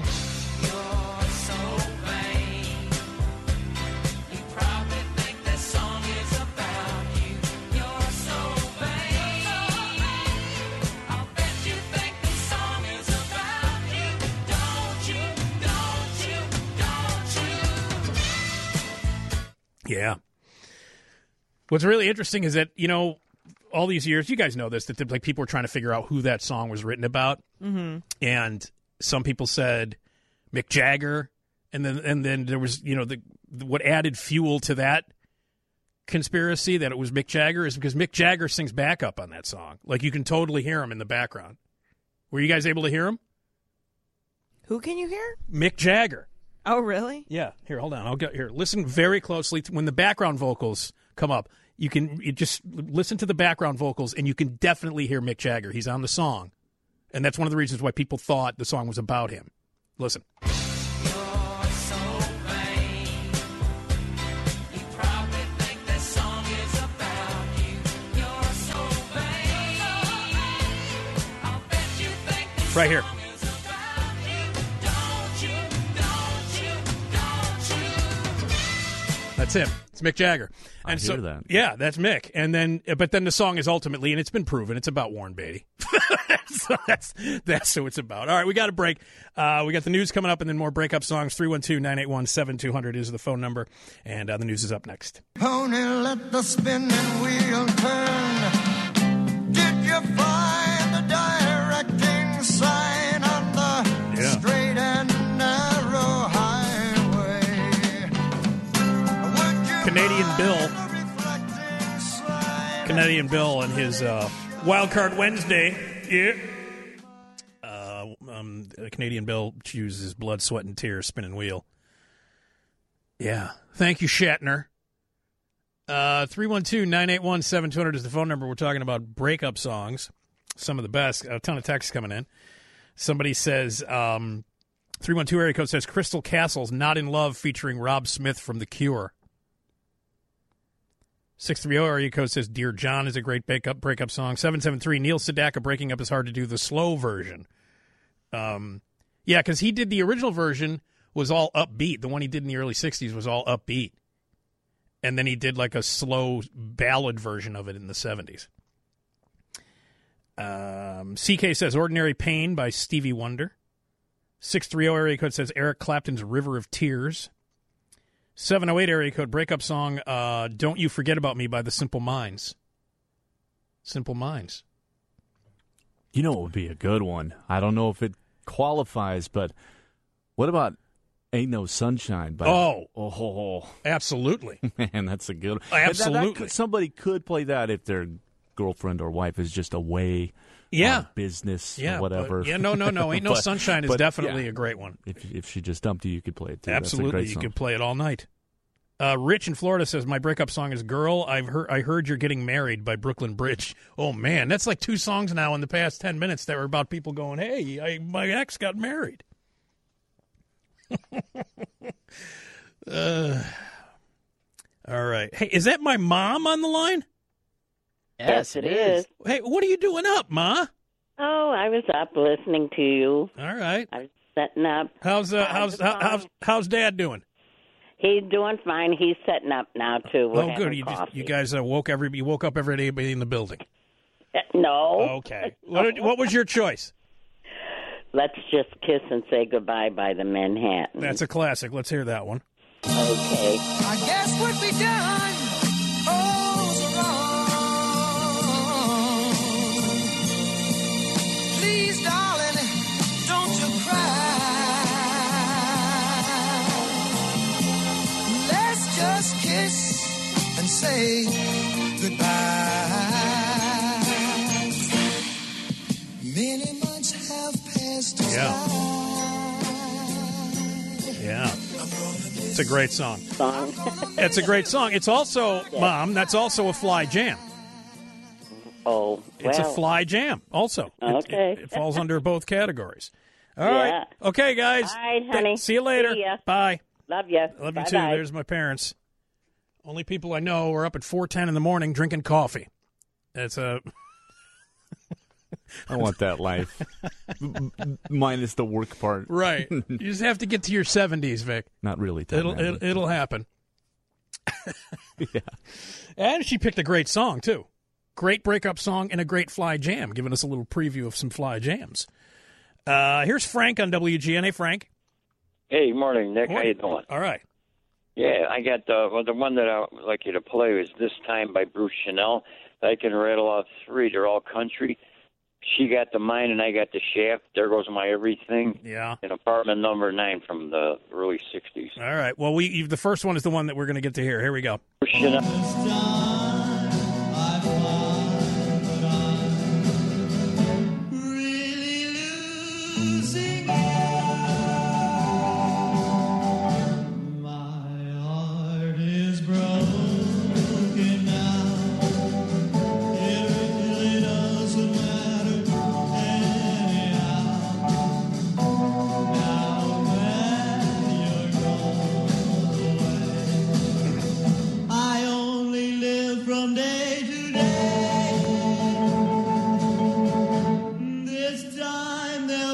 Yeah. What's really interesting is that, you know, all these years, you guys know this, that like people were trying to figure out who that song was written about. Mm-hmm. And some people said Mick Jagger, and then and then there was, you know, the what added fuel to that conspiracy that it was Mick Jagger is because Mick Jagger sings backup on that song. Like you can totally hear him in the background. Were you guys able to hear him? Who can you hear? Mick Jagger. Oh, really? Yeah. Here, hold on. I'll get here. Listen very closely to when the background vocals come up. You can you just listen to the background vocals, and you can definitely hear Mick Jagger. He's on the song, and that's one of the reasons why people thought the song was about him. Listen. You're so Right here. That's him. It's Mick Jagger. I And hear so, that. Yeah, that's Mick. And then, but then the song is ultimately, and it's been proven, it's about Warren Beatty. So that's that's who it's about. All right, we got a break. Uh, we got the news coming up, and then more breakup songs. three one two, nine eight one, seven two zero zero is the phone number, and uh, the news is up next. Pony, let the spinning wheel turn. Did you find the directing sign on the Yeah. straight and narrow highway? Would you Canadian mind Bill. the reflecting sign? Canadian Bill and his uh, Wild Card Wednesday. Yeah. Uh, um, Canadian Bill chooses blood, sweat, and tears spinning wheel. Yeah. Thank you, Shatner. Uh, three one two, nine eight one, seven two zero zero is the phone number. We're talking about breakup songs, some of the best. A ton of texts coming in. Somebody says, um, three one two area code says, Crystal Castle's Not in Love featuring Rob Smith from The Cure. six three zero area code says, Dear John is a great breakup, breakup song. seven seven three, Neil Sedaka, Breaking Up is Hard to Do, the slow version. Um, yeah, because he did the original version was all upbeat. The one he did in the early sixties was all upbeat. And then he did like a slow ballad version of it in the seventies. Um, C K says Ordinary Pain by Stevie Wonder. six three zero area code says Eric Clapton's River of Tears. seven oh eight area code breakup song uh, Don't You Forget About Me by the Simple Minds. Simple Minds. You know what would be a good one? I don't know if it qualifies, but what about Ain't No Sunshine? By, Oh. oh, Absolutely. man, that's a good one. Absolutely. That- that could- somebody could play that if their girlfriend or wife is just away Yeah. on business Yeah. or whatever. but- yeah, no, no, no. Ain't No But- Sunshine is but, definitely yeah, a great one. If if she just dumped you, you could play it too. That's a Absolutely. great You song. could play it all night. Uh, Rich in Florida says, my breakup song is Girl, I've heard, I Heard You're Getting Married by Brooklyn Bridge. Oh, man, that's like two songs now in the past ten minutes that were about people going, hey, I, my ex got married. uh, all right. Hey, is that my mom on the line? Yes, it is. Hey, what are you doing up, Ma? Oh, I was up listening to you. All right. I was setting up. How's uh, how's how, how's how's Dad doing? He's doing fine. He's setting up now too. We're Oh, good. having You just, coffee. you guys uh, woke every you woke up every day in the building. No. Okay. What what was your choice? Let's Just Kiss and Say Goodbye by the Manhattan. That's a classic. Let's hear that one. Okay. I guess what we done, oh, was wrong. Please, darling, don't you cry. Let's just kiss and say goodbye. Many months have passed us Yeah. by. Yeah. It's a great song. Song. It's a great song. It's also, Mom, that's also a fly jam. Oh, It's well. a fly jam also. It- Okay. It, it falls under both categories. All right. Yeah. Okay, guys. All right, Th- honey. See you later. See ya. Bye. Love you. Love you Bye-bye. too. There's my parents. Only people I know are up at four ten in the morning drinking coffee. That's a... I want that life. M- m- Minus the work part. Right. You just have to get to your seventies, Vic. Not really. Tom It'll Madden. it'll, it'll happen. Yeah. And she picked a great song too. Great breakup song and a great fly jam, giving us a little preview of some fly jams. Uh, here's Frank on W G N. Hey, Frank. Hey, morning, Nick. How you doing? All right. Yeah, I got uh, well, the one that I would like you to play is This Time by Bruce Chanel. I can rattle off three. They're all country. She got the mine and I got the shaft. There goes my everything. Yeah. In apartment number nine from the early sixties. All right. Well, we the first one is the one that we're going to get to hear. Here we go. Bruce Chanel. I only live from day to day. This time there'll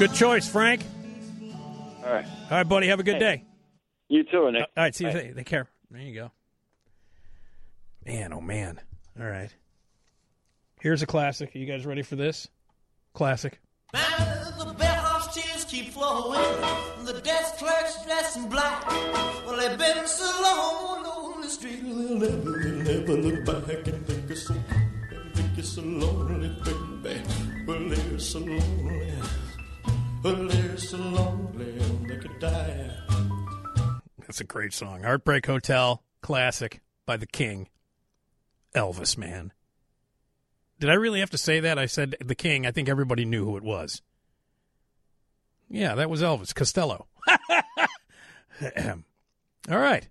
Good choice, Frank. All right. All right, buddy. Have a good Hey. day. You too, Nick. All right. See you. Bye. Take care. There you go. Man, oh man. All right. Here's a classic. Are you guys ready for this? Classic. The bellhop's tears keep flowing. The desk clerk's dressed in black. Well, they've been so long on the street, they'll never, they'll never look back and think it's so, think it's so lonely, baby. Well, they're so lonely. Well, they're so lonely, they could die. That's a great song. Heartbreak Hotel, classic by the King, Elvis, man. Did I really have to say that? I said the King. I think everybody knew who it was. Yeah, that was Elvis Costello. All right.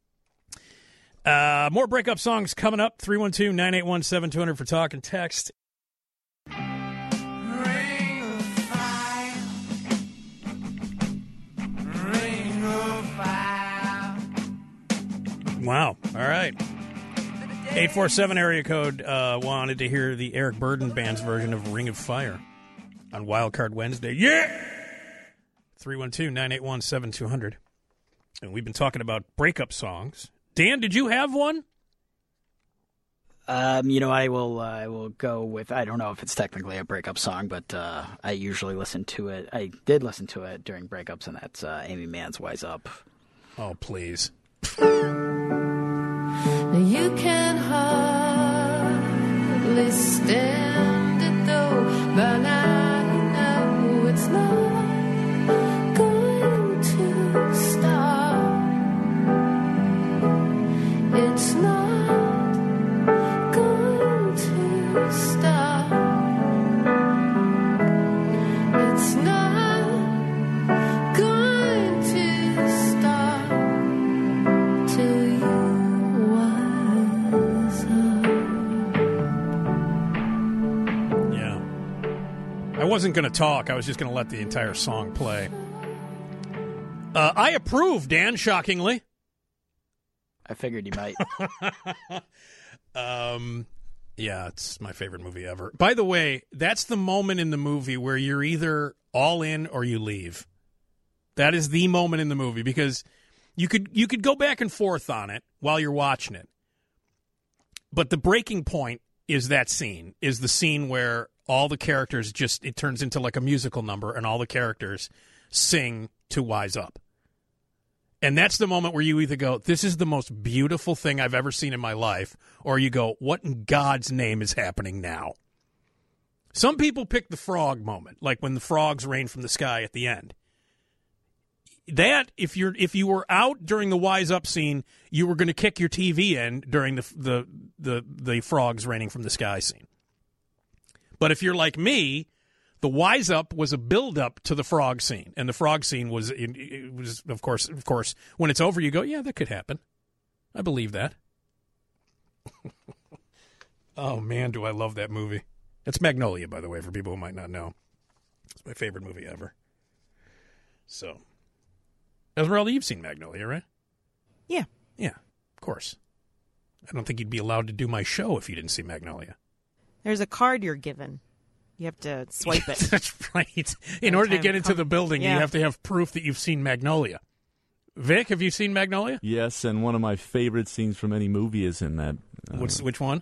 Uh, more breakup songs coming up. three one two, nine eight one, seven two zero zero for talk and text. Ring of fire. Ring of fire. Wow. All right. eight four seven area code uh, wanted to hear the Eric Burden Band's version of Ring of Fire on Wildcard Wednesday. Yeah! three one two, nine eight one, seven two zero zero. And we've been talking about breakup songs. Dan, did you have one? Um, you know, I will. Uh, I will go with. I don't know if it's technically a breakup song, but uh, I usually listen to it. I did listen to it during breakups, and that's uh, Amy Mann's "Wise Up." Oh, please. You can hardly stand it though, but I know it's not going to stop. It's not going to stop. It's not going to stop till you Yeah. I wasn't going to talk. I was just going to let the entire song play. Uh, I approve, Dan, shockingly. I figured you might. um, yeah, it's my favorite movie ever. By the way, that's the moment in the movie where you're either all in or you leave. That is the moment in the movie because you could you could go back and forth on it while you're watching it. But the breaking point is that scene, is the scene where all the characters just, it turns into like a musical number and all the characters sing to Wise Up. And that's the moment where you either go, this is the most beautiful thing I've ever seen in my life, or you go, what in God's name is happening now? Some people pick the frog moment, like when the frogs rain from the sky at the end. That, if you're if you were out during the Wise Up scene, you were going to kick your T V in during the the the the frogs raining from the sky scene. But if you're like me, the Wise Up was a build up to the frog scene, and the frog scene was it, it was of course of course when it's over, you go, yeah, that could happen. I believe that. Oh man, do I love that movie! It's Magnolia, by the way, for people who might not know. It's my favorite movie ever. So. Esmeralda, you've seen Magnolia, right? Yeah. Yeah, of course. I don't think you'd be allowed to do my show if you didn't see Magnolia. There's a card you're given. You have to swipe it. That's right. In order to get into the building, Yeah. you have to have proof that you've seen Magnolia. Vic, have you seen Magnolia? Yes, and one of my favorite scenes from any movie is in that. Uh, What's which one?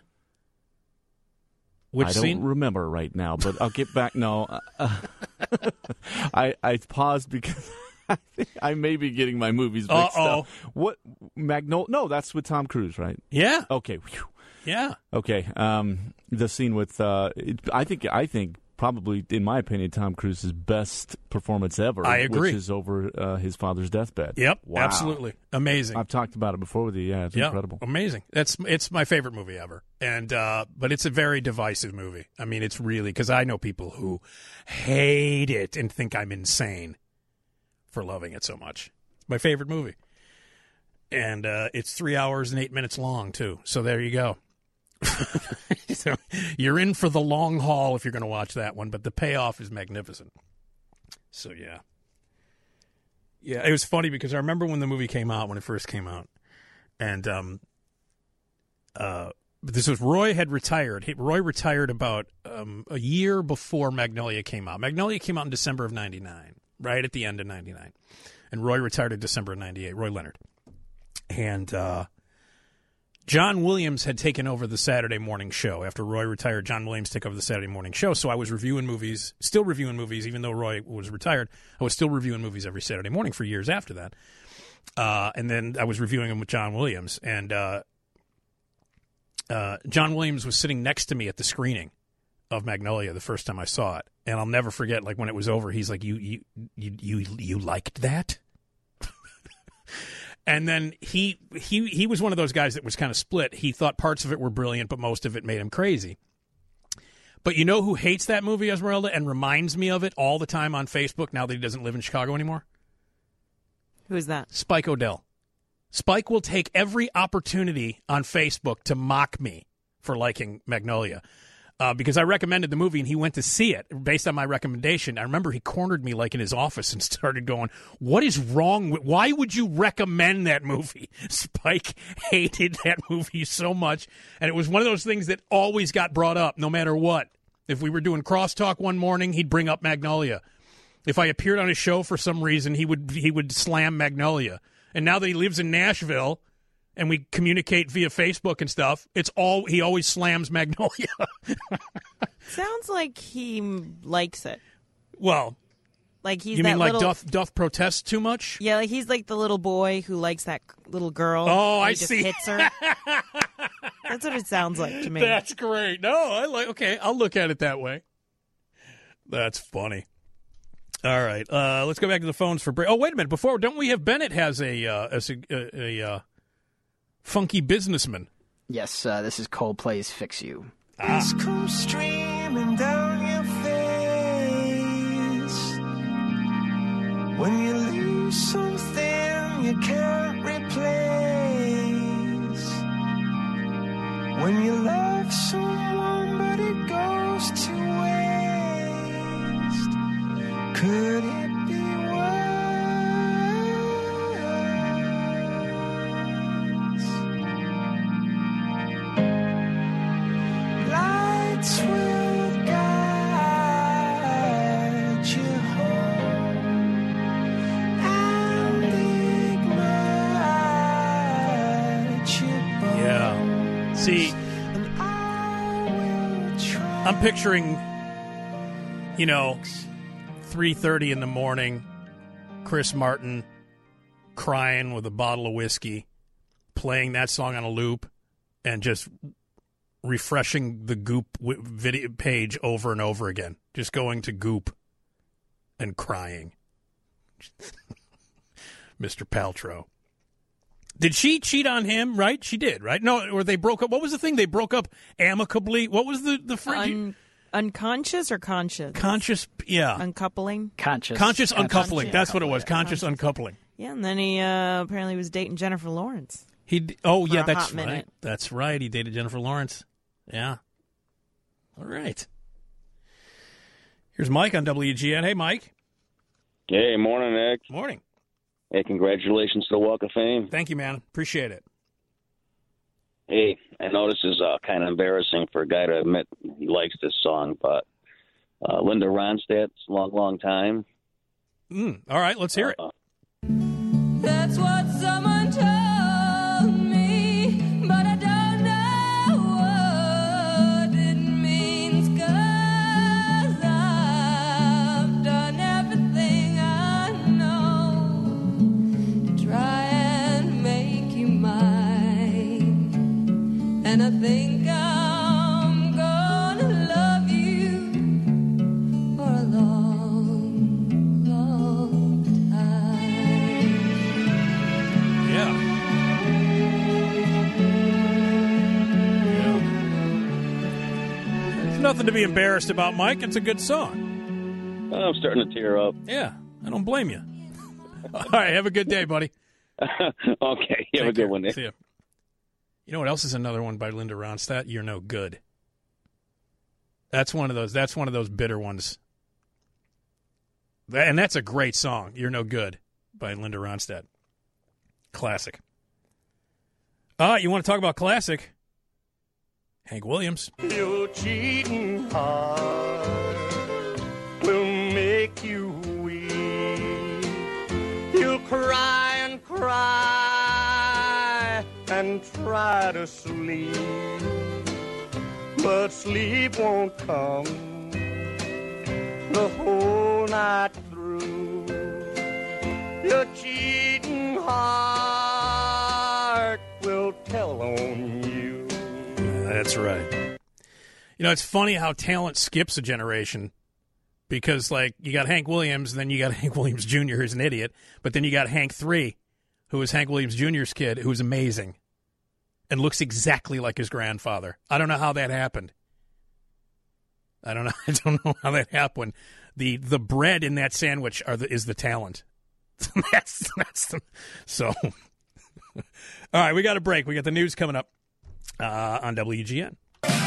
Which I don't scene? remember right now, but I'll get back. No, uh, I I paused because I think I may be getting my movies mixed Uh-oh. up. What Magnolia? No, that's with Tom Cruise, right? Yeah. Okay. Whew. Yeah. Okay. Um, the scene with uh, it, I think I think probably in my opinion Tom Cruise's best performance ever. I agree. Which is over uh, his father's deathbed. Yep. Wow. Absolutely. Amazing. I've talked about it before with you. Yeah, it's Yeah, incredible. Amazing. That's it's my favorite movie ever. And uh, but it's a very divisive movie. I mean, it's really because I know people who hate it and think I'm insane for loving it so much. It's my favorite movie. And uh, it's three hours and eight minutes long, too. So there you go. So you're in for the long haul if you're going to watch that one, but the payoff is magnificent. So, yeah. Yeah, it was funny because I remember when the movie came out, when it first came out, and um, uh, this was Roy had retired. He, Roy retired about um, a year before Magnolia came out. Magnolia came out in December of ninety-nine, right at the end of ninety-nine. And Roy retired in December of ninety-eight, Roy Leonard. And uh, John Williams had taken over the Saturday morning show. After Roy retired, John Williams took over the Saturday morning show. So I was reviewing movies, still reviewing movies, even though Roy was retired. I was still reviewing movies every Saturday morning for years after that. Uh, and then I was reviewing them with John Williams. And uh, uh, John Williams was sitting next to me at the screening of Magnolia the first time I saw it. And I'll never forget, like, when it was over, he's like, you you you you, you liked that? And then he he he was one of those guys that was kind of split. He thought parts of it were brilliant, but most of it made him crazy. But you know who hates that movie, Esmeralda, and reminds me of it all the time on Facebook now that he doesn't live in Chicago anymore? Who is that? Spike O'Dell. Spike will take every opportunity on Facebook to mock me for liking Magnolia. Uh, because I recommended the movie and he went to see it based on my recommendation. I remember he cornered me like in his office and started going, what is wrong with, why would you recommend that movie? Spike hated that movie so much. And it was one of those things that always got brought up no matter what. If we were doing crosstalk one morning, he'd bring up Magnolia. If I appeared on his show for some reason, he would he would slam Magnolia. And now that he lives in Nashville and we communicate via Facebook and stuff, it's all he always slams Magnolia. Sounds like he likes it. Well, like he's you that mean like little, Duff Duff protests too much? Yeah, like he's like the little boy who likes that little girl. Oh, and I he just see. Hits her. That's what it sounds like to me. That's great. No, I like. Okay, I'll look at it that way. That's funny. All right, uh, let's go back to the phones for break. Oh, wait a minute. Before, don't we have Bennett has a uh, as a, a, a uh, funky businessman? Yes, uh, this is Coldplay's "Fix You." Ah. It's come streaming down your face when you lose something you can't replace. When you love someone but it goes to waste. Could it be worse? Lights will guide you home and ignite your bones. Yeah. See, I'm picturing, you know, three thirty in the morning, Chris Martin crying with a bottle of whiskey, playing that song on a loop, and just refreshing the Goop w- video page over and over again. Just going to Goop and crying. Mister Paltrow. Did she cheat on him, right? She did, right? No, or they broke up. What was the thing? They broke up amicably. What was the, the phrase? Un- unconscious or conscious? Conscious, yeah. Uncoupling? Conscious. Conscious uncoupling. Conscious That's what it was. uncoupling, yeah. Conscious uncoupling. Yeah, and then he uh, apparently was dating Jennifer Lawrence. He d- Oh, For yeah, a that's hot minute. right. That's right. He dated Jennifer Lawrence. Yeah. All right. Here's Mike on W G N. Hey, Mike. Hey, morning, Nick. Morning. Hey, congratulations to the Walk of Fame. Thank you, man. Appreciate it. Hey, I know this is uh, kind of embarrassing for a guy to admit he likes this song, but uh, Linda Ronstadt's Long, Long Time. Mm, all right, let's hear it. Uh, That's what someone told me, but I don't know what it means, 'cause I've done everything I know to try and make you mine, and I think I'm gonna love you for a long, long time. Yeah. There's nothing to be embarrassed about, Mike. It's a good song. I'm starting to tear up. Yeah, I don't blame you. All right, have a good day, buddy. Okay, you have Take a good care. one, Nick. See ya. You know what else is another one by Linda Ronstadt? You're No Good. That's one of those. That's one of those bitter ones. That, and that's a great song. You're No Good by Linda Ronstadt. Classic. All right, you want to talk about classic? Hank Williams. Your cheating heart will make you weep. You'll cry and cry and try to sleep, but sleep won't come the whole night through. Your cheating heart will tell on you. That's right. You know, it's funny how talent skips a generation because, like, you got Hank Williams, and then you got Hank Williams Junior, who's an idiot, but then you got Hank three, who is Hank Williams Junior's kid, who's amazing and looks exactly like his grandfather. I don't know how that happened. I don't know. I don't know how that happened. The the bread in that sandwich are the, is the talent. that's that's the, so. All right, we got a break. We got the news coming up uh, on W G N.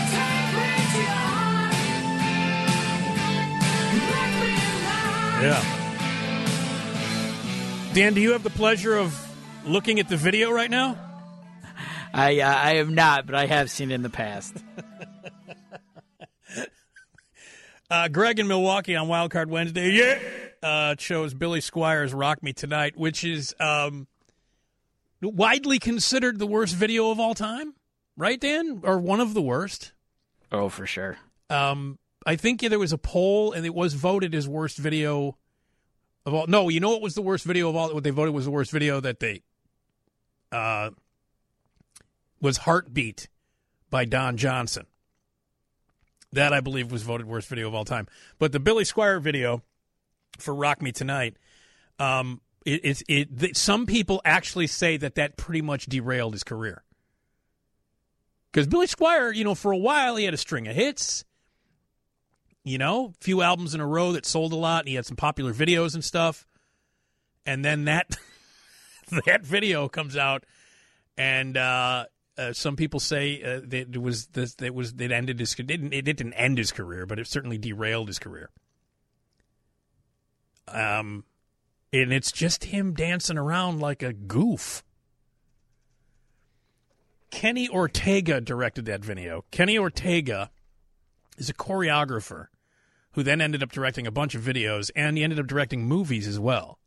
Yeah. Dan, do you have the pleasure of looking at the video right now? I uh, I am not, but I have seen it in the past. uh, Greg in Milwaukee on Wildcard Wednesday, yeah, uh, chose Billy Squier's "Rock Me Tonight," which is um, widely considered the worst video of all time, right, Dan? Or one of the worst. Oh, for sure. Um, I think there was a poll, and it was voted as worst video of all. No, you know what was the worst video of all? What they voted was the worst video that they uh, was "Heartbeat" by Don Johnson. That, I believe, was voted worst video of all time. But the Billy Squier video for "Rock Me Tonight," um, it, it, it, it, some people actually say that that pretty much derailed his career. Because Billy Squier, you know, for a while he had a string of hits. You know, a few albums in a row that sold a lot, and he had some popular videos and stuff. And then that that video comes out, and uh, uh, some people say uh, that it was this, that was it ended his it didn't it didn't end his career, but it certainly derailed his career. Um, and it's just him dancing around like a goof. Kenny Ortega directed that video. Kenny Ortega is a choreographer who then ended up directing a bunch of videos, and he ended up directing movies as well.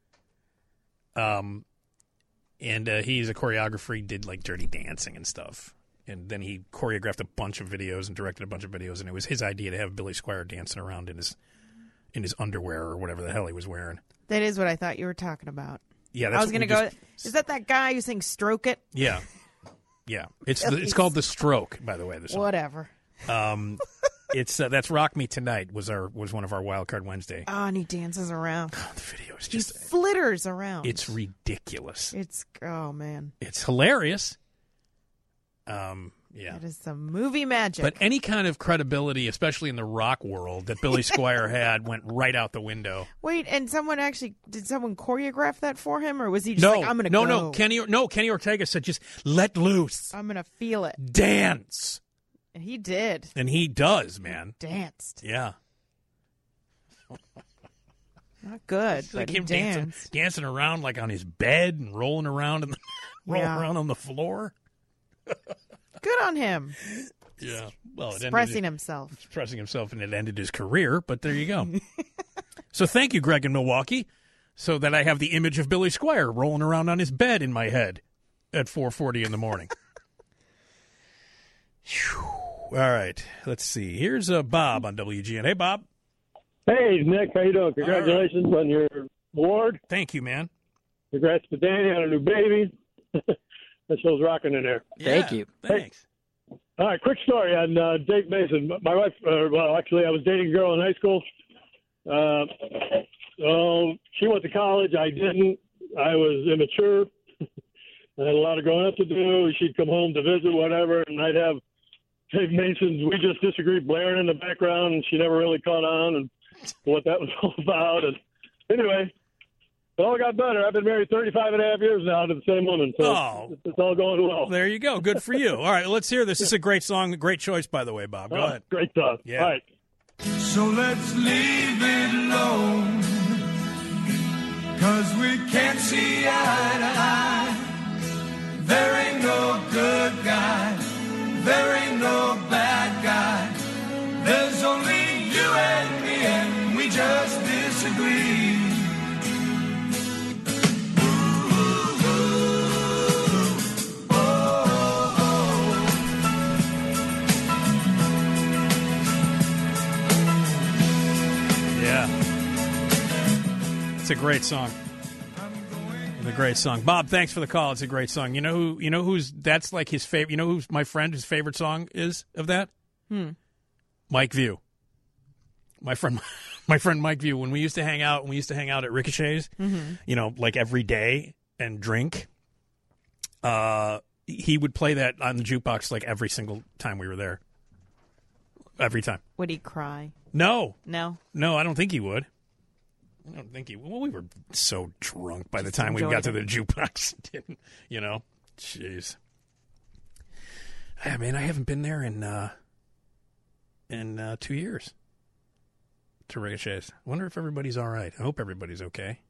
Um, and uh, he's a choreographer. He did, like, Dirty Dancing and stuff. And then he choreographed a bunch of videos and directed a bunch of videos, and it was his idea to have Billy Squier dancing around in his in his underwear or whatever the hell he was wearing. That is what I thought you were talking about. Yeah, that's I was what going to we go, just- is that that guy who sings Stroke It? Yeah. Yeah. It's the, it's called The Stroke, by the way. The song. Whatever. Um, it's uh, that's "Rock Me Tonight" was our was one of our Wildcard Wednesday. Oh, and he dances around. Oh, the video is he just flitters around. It's ridiculous. It's oh man, It's hilarious. Um, yeah. that is some movie magic. But any kind of credibility, especially in the rock world, that Billy Squier had went right out the window. Wait, and someone actually did someone choreograph that for him, or was he just No, like, I'm gonna no, go. no. Kenny, no. Kenny Ortega said, "Just let loose, I'm gonna feel it." dance," And he did. and he does, man. Danced. Yeah. Not good, It's but like he him dancing, danced. dancing around like on his bed and rolling around and rolling Yeah. around on the floor. Good on him. Yeah. Well, it Expressing ended, himself. expressing himself, and it ended his career. But there you go. So thank you, Greg in Milwaukee, so that I have the image of Billy Squier rolling around on his bed in my head at four forty in the morning. Whew. All right. Let's see. Here's uh, Bob on W G N. Hey, Bob. Hey, Nick, how you doing? Congratulations right. on your award. Thank you, man. Congrats to Danny on a new baby. That show's rocking in there. Thank you. Thanks. Hey, all right, quick story on uh, Dave Mason. My wife, uh, well, actually, I was dating a girl in high school. Uh, so she went to college. I didn't. I was immature. I had a lot of growing up to do. She'd come home to visit, whatever, and I'd have Dave Mason's We Just Disagree blaring in the background, and she never really caught on and what that was all about. And anyway, it all got better. I've been married thirty-five and a half years now to the same woman, so Oh. it's, it's all going well. There you go. Good for you. All right, let's hear this. This is a great song. Great choice, by the way, Bob. Go Oh, ahead. Great song. Yeah. All right. So let's leave it alone, 'cause we can't see eye to eye. There ain't no good guy, there ain't no It's a great song. It's a great song. Bob, thanks for the call. It's a great song. You know who? You know who's that's like his favorite. You know who's my friend? His favorite song is of that. Hmm. Mike View. My friend, my friend Mike View. When we used to hang out, when we used to hang out at Ricochet's, Mhm. you know, like every day and drink. Uh, he would play that on the jukebox like every single time we were there. Every time. Would he cry? No. No. No, I don't think he would. I don't think he. Well, we were so drunk by the time we enjoyed got to the it. jukebox. Didn't you know? Jeez. I mean, I haven't been there in uh, in uh, two years. To Ricochet's. I wonder if everybody's all right. I hope everybody's okay.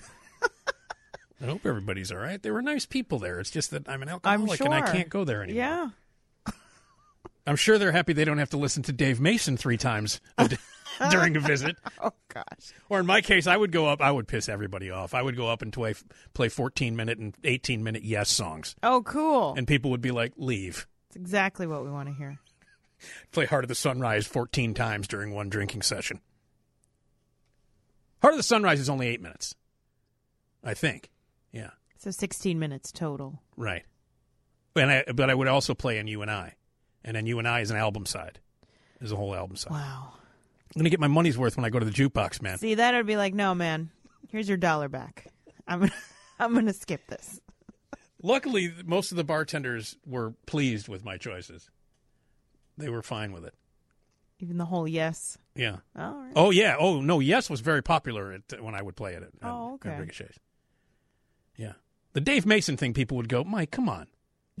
I hope everybody's all right. They were nice people there. It's just that I'm an alcoholic and I sure. can't go there anymore. Yeah. I'm sure they're happy they don't have to listen to Dave Mason three times a d- during a visit. Oh, gosh. Or in my case, I would go up. I would piss everybody off. I would go up and play play fourteen minute and eighteen minute Yes songs, Oh, cool. and people would be like, "Leave." It's exactly what we want to hear. Play Heart of the Sunrise fourteen times during one drinking session. Heart of the Sunrise is only eight minutes, I think. Yeah, So sixteen minutes total. right. And I, but I would also play in You and I, and then You and I is an album side. There's a whole album side. Wow. I'm gonna get my money's worth when I go to the jukebox, man. See, that would be like, no, man, here's your dollar back. I'm gonna, I'm gonna skip this. Luckily, most of the bartenders were pleased with my choices. They were fine with it. Even the whole yes. Yeah. All right. Oh, yeah. Oh, no, Yes was very popular at, when I would play it at, Oh, at okay. Ricochet's. Yeah. The Dave Mason thing, people would go, Mike, come on.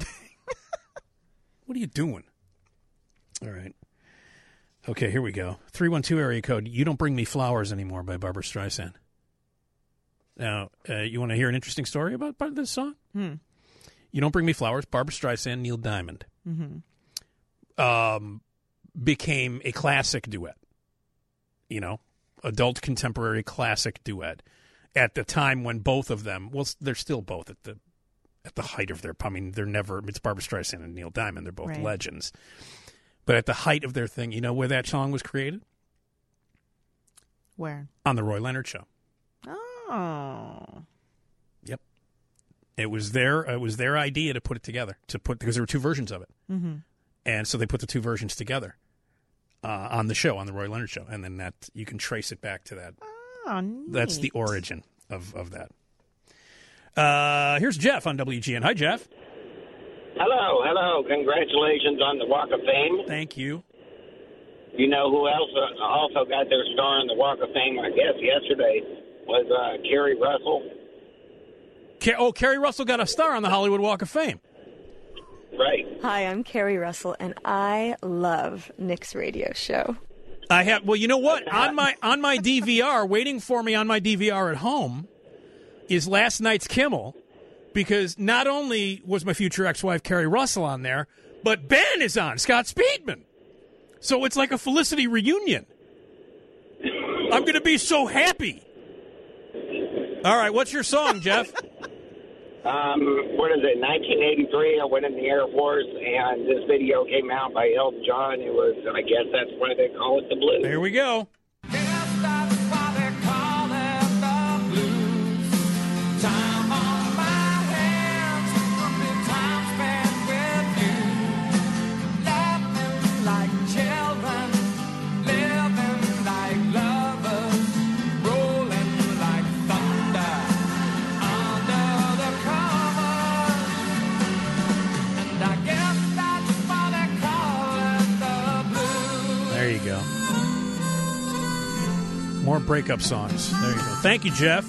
What are you doing? All right. Okay, here we go. three one two area code. You Don't Bring Me Flowers Anymore by Barbra Streisand. Now, uh, you want to hear an interesting story about part of this song? Hmm. You Don't Bring Me Flowers, Barbra Streisand, Neil Diamond. Mm-hmm. Um, became a classic duet. You know, adult contemporary classic duet. At the time when both of them, well, they're still both at the at the height of their, I mean, they're never, it's Barbra Streisand and Neil Diamond. They're both Right. legends. But at the height of their thing, you know where that song was created? Where? On the Roy Leonard Show. Oh. Yep. It was their, it was their idea to put it together, to put, because there were two versions of it. Mm-hmm. And so they put the two versions together uh, on the show, on the Roy Leonard Show. And then that, you can trace it back to that. Oh, neat. That's the origin of, of that. Uh, here's Jeff on W G N. Hi, Jeff. Hello, hello. Congratulations on the Walk of Fame. Thank you. You know who else uh, also got their star on the Walk of Fame, I guess, yesterday, was uh, Kerry Russell. Car- oh, Kerry Russell got a star on the Hollywood Walk of Fame. Right. Hi, I'm Kerry Russell, and I love Nick's radio show. I have. Well, you know what? On my on my D V R, waiting for me on my D V R at home, is last night's Kimmel, because not only was my future ex-wife Kerry Russell on there, but Ben is on, Scott Speedman. So it's like a Felicity reunion. I'm going to be so happy. All right, what's your song, Jeff? Um, what is it, nineteen eighty-three, I went in the Air Force, and this video came out by Elton John. It was, I guess that's why they call it the blues. There we go. Time on my hands, good time spent with you. Laughing like children, living like lovers, rolling like thunder under the covers. And I guess that's why they call it the blues. There you go. More breakup songs. There you go. Thank you, Jeff.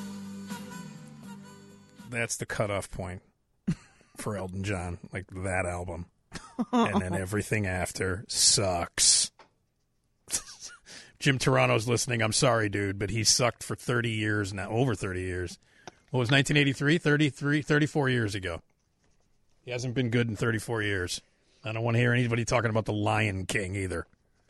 That's the cutoff point for Elton John, like that album. And then everything after sucks. Jim Toronto's listening. I'm sorry, dude, but he sucked for thirty years now, over thirty years. What was nineteen eighty-three? thirty-three, thirty-four years ago. He hasn't been good in thirty-four years. I don't want to hear anybody talking about the Lion King either.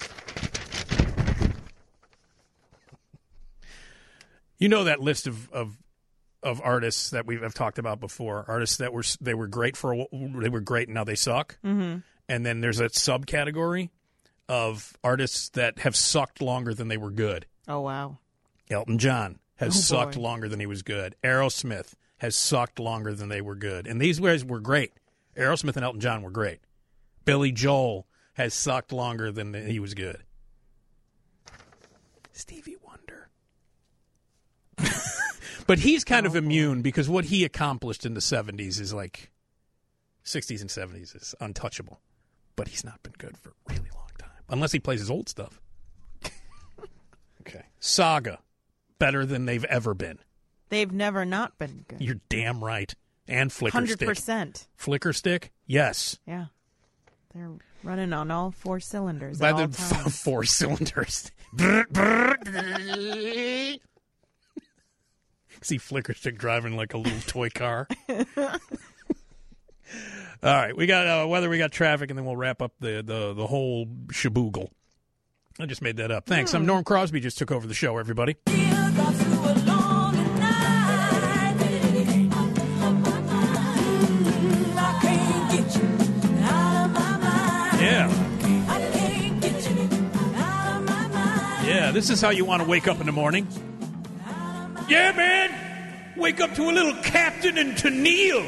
You know that list of, of of artists that we've I've talked about before, artists that were they were great for a, they were great and now they suck. Mm-hmm. And then there's a subcategory of artists that have sucked longer than they were good. Oh, wow. Elton John has Oh, sucked boy. longer than he was good. Aerosmith has sucked longer than they were good. And these guys were great. Aerosmith and Elton John were great. Billy Joel has sucked longer than he was good. Stevie Wonder. But he's kind of immune because what he accomplished in the seventies is like sixties and seventies is untouchable. But he's not been good for a really long time. Unless he plays his old stuff. Okay. Saga. Better than they've ever been. They've never not been good. You're damn right. And Flicker one hundred Stick. percent. Flicker Stick? Yes. Yeah. They're running on all four cylinders By at the all times. f- four cylinders. See Flicker Stick driving like a little toy car. All right, we got uh, weather, we got traffic, and then we'll wrap up the, the, the whole shaboogle. I just made that up. Thanks. I'm Norm Crosby. Just took over the show, everybody. Yeah. Yeah, this is how you want to wake up in the morning. Yeah, man. Wake up to a little Captain and Tennille.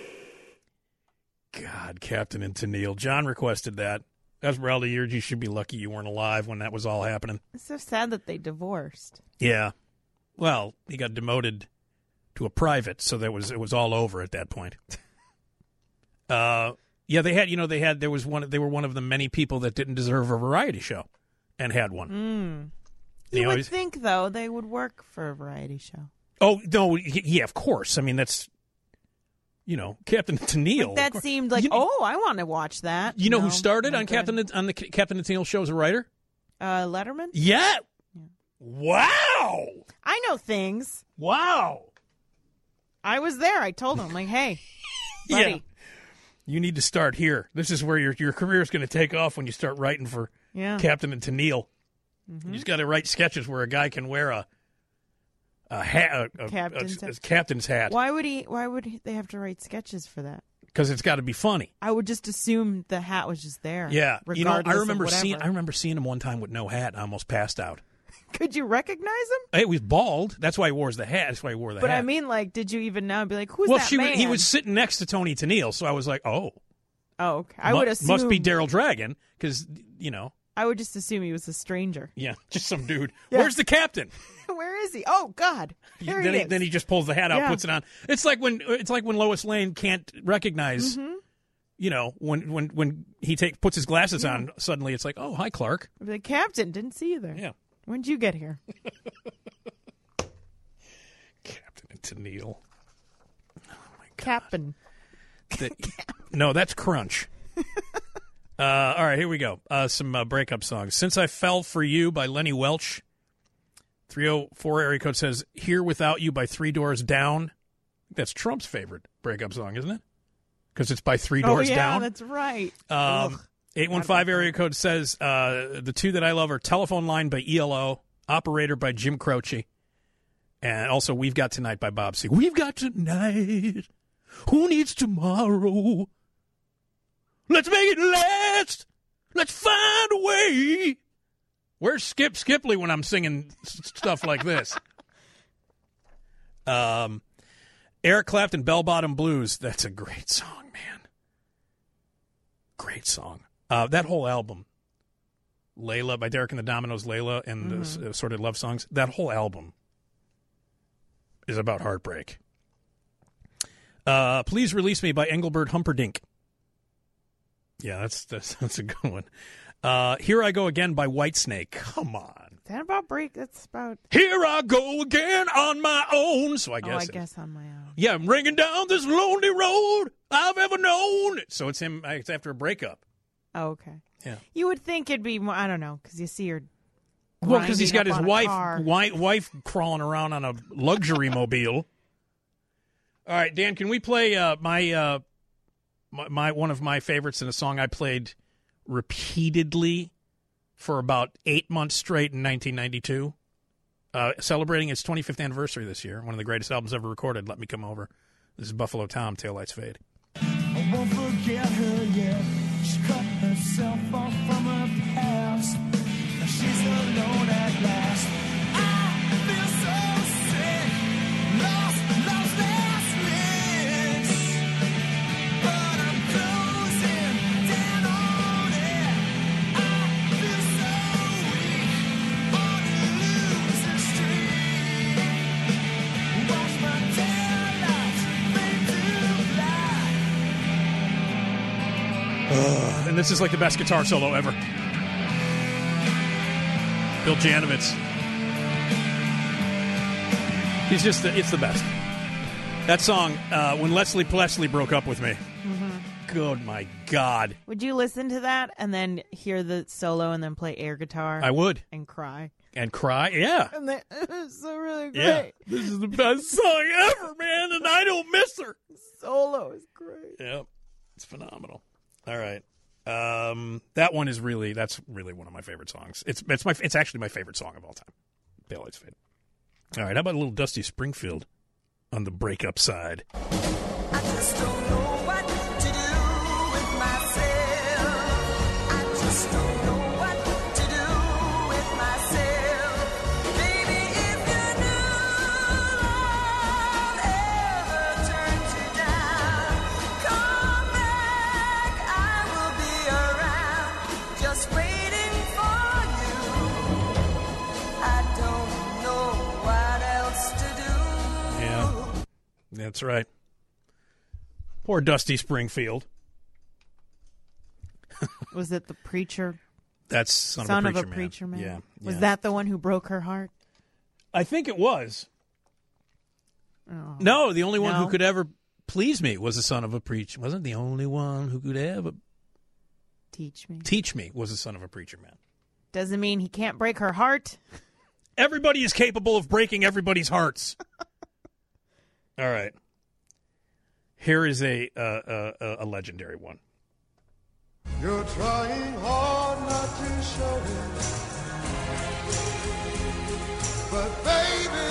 God, Captain and Tennille. John requested that. Esmeralda, you you should be lucky you weren't alive when that was all happening. It's so sad that they divorced. Yeah. Well, he got demoted to a private, so that was it was all over at that point. Uh, yeah, they had, you know, they had, there was one, they were one of the many people that didn't deserve a variety show and had one. Mm. You You know, would he's- think, though, they would work for a variety show. Oh, no, y- yeah, of course. I mean, that's, you know, Captain Tennille. That seemed like, oh, I want to watch that. You know No, who started not on good. Captain on the Captain and Tennille show as a writer? Uh, Letterman? Yeah. Wow. I know things. Wow. I was there. I told him, like, hey, buddy. Yeah. You need to start here. This is where your your career is going to take off when you start writing for Yeah. Captain and Tennille. Mhm. You just got to write sketches where a guy can wear a a hat, a, a, Captain's a- a hat. captain's hat, Why would he? Why would he- they have to write sketches for that? because it's got to be funny. I would just assume the hat was just there. Yeah, you know, I regardless of remember seeing I whatever. remember seeing him one time with no hat. And I almost passed out. Could you recognize him? He was bald. That's why he wore the hat. That's why he wore the But hat. I mean, like, did you even now be like, who's well, that she, man? he was sitting next to Tony Tennille, so I was like, oh, Oh, okay. I mu- would assume must be Daryl Dragon because you know, I would just assume he was a stranger. yeah, just some dude. Yeah. Where's the captain? Where is he? Oh God, there then he he, is. then he just pulls the hat out, Yeah. puts it on. It's like when it's like when Lois Lane can't recognize, Mhm. you know, when when when he take puts his glasses on. Suddenly, it's like, oh, hi, Clark. I'd be like, Captain, didn't see you there. Yeah. When'd you get here? Captain and Tennille. Captain. That- no, that's Crunch. uh, all right, here we go. Uh, some uh, breakup songs. Since I Fell for You by Lenny Welch. three oh four area code says Here Without You by Three Doors Down. That's Trump's favorite breakup song, isn't it? Because it's by Three Doors oh yeah, Down. that's right. Um, eight one five area code says uh, the two that I love are Telephone Line by E L O, Operator by Jim Croce, and also We've Got Tonight by Bob Seger. We've got tonight. Who needs tomorrow? Let's make it last. Let's find a way. Where's Skip Skipley when I'm singing s- stuff like this? Um, Eric Clapton, Bell Bottom Blues. That's a great song, man. Great song. Uh, that whole album, Layla by Derek and the Dominoes, Layla and the Mhm. s- assorted love songs. That whole album is about heartbreak. Uh, Please Release Me by Engelbert Humperdinck. Yeah, that's that's, that's a good one. Uh, Here I Go Again by Whitesnake. Come on. Is that about break? That's about. Here I go again on my own. So I guess. oh, I it- guess on my own. Yeah, I'm ringing down this lonely road I've ever known. So it's him. It's after a breakup. Oh, okay. Yeah. You would think it'd be more. I don't know, because you see her. Well, because he's got grinding his up on a wife, car. wife, wife crawling around on a luxury mobile. All right, Dan, can we play uh, my, uh, my my one of my favorites in a song I played repeatedly for about eight months straight in nineteen ninety-two, uh, celebrating its twenty-fifth anniversary this year. One of the greatest albums ever recorded. Let Me Come Over. This is Buffalo Tom. Taillights Fade. I won't forget her yet. She cut herself off from her past. Now she's alone at last. I feel so sick. Ugh. And this is like the best guitar solo ever. Bill Janovitz. He's just, the, it's the best. That song, uh, when Leslie Plessley broke up with me. Mm-hmm. Good, my God. Would you listen to that and then hear the solo and then play air guitar? I would. And cry. And cry, yeah. And then, it's so really great. Yeah. This is the best song ever, man, and I don't miss her. Solo is great. Yep. It's phenomenal. All right. Um, that one is really, that's really one of my favorite songs. It's it's my it's actually my favorite song of all time. Daylight's Fade. All right, how about a little Dusty Springfield on the breakup side? I just don't know what to do with myself. I just don't know what to do with myself. Baby, if you knew love ever turns you down, come back, I will be around, just waiting for you. I don't know what else to do. Yeah, that's right. Poor Dusty Springfield. Was it the preacher? That's Son, Son of a of Preacher, a Preacher Man. Yeah, Was yeah. that the one who broke her heart? I think it was. Oh. No, the only one No? who could ever please me was the Son of a Preacher. Wasn't the only one who could ever Teach me. teach me was the Son of a Preacher Man. Doesn't mean he can't break her heart. Everybody is capable of breaking everybody's hearts. All right. Here is a uh, uh, a legendary one. You're trying hard not to show it, but baby,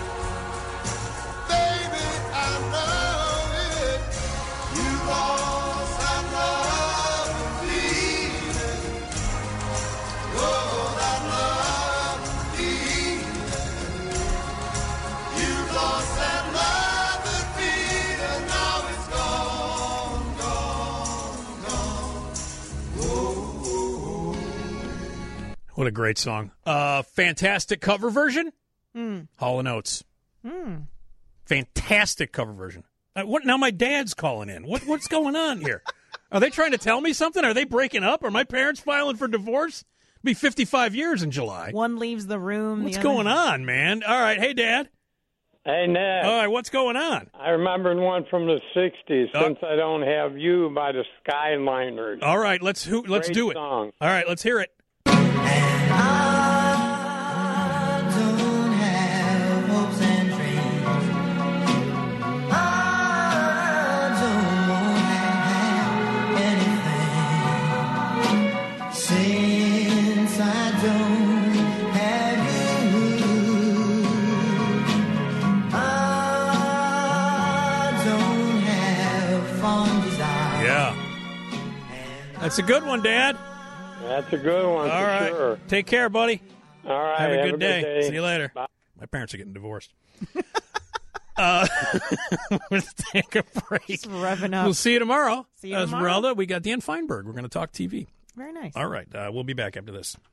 baby, I know it. You lost that love and feeling. Oh, that love and feeling. You lost that love and feeling. Now it's gone, gone, gone. What a great song. Uh, fantastic cover version. Hmm. Hall and Oates. Hmm. Fantastic cover version. Uh, what now? My dad's calling in. What what's going on here? Are they trying to tell me something? Are they breaking up? Are my parents filing for divorce? It'll be fifty-five years in July. One leaves the room. What's the other... going on, man? All right, hey, Dad. Hey, Ned. All right, what's going on? I remembered one from the sixties, Uh, Since I Don't Have You by the Skyliners. All right, let's who, let's Great do it. song. All right, let's hear it. Since I don't have you, I don't have fond desire. Yeah. That's a good one, Dad. That's a good one All for right. sure. Take care, buddy. All right. Have a have good a day. good day. See you later. Bye. My parents are getting divorced. uh, let's take a break. Just revving up. We'll see you tomorrow. See you uh, tomorrow. Esmeralda, we got Dan Feinberg. We're going to talk T V. Very nice. All right. Uh, we'll be back after this.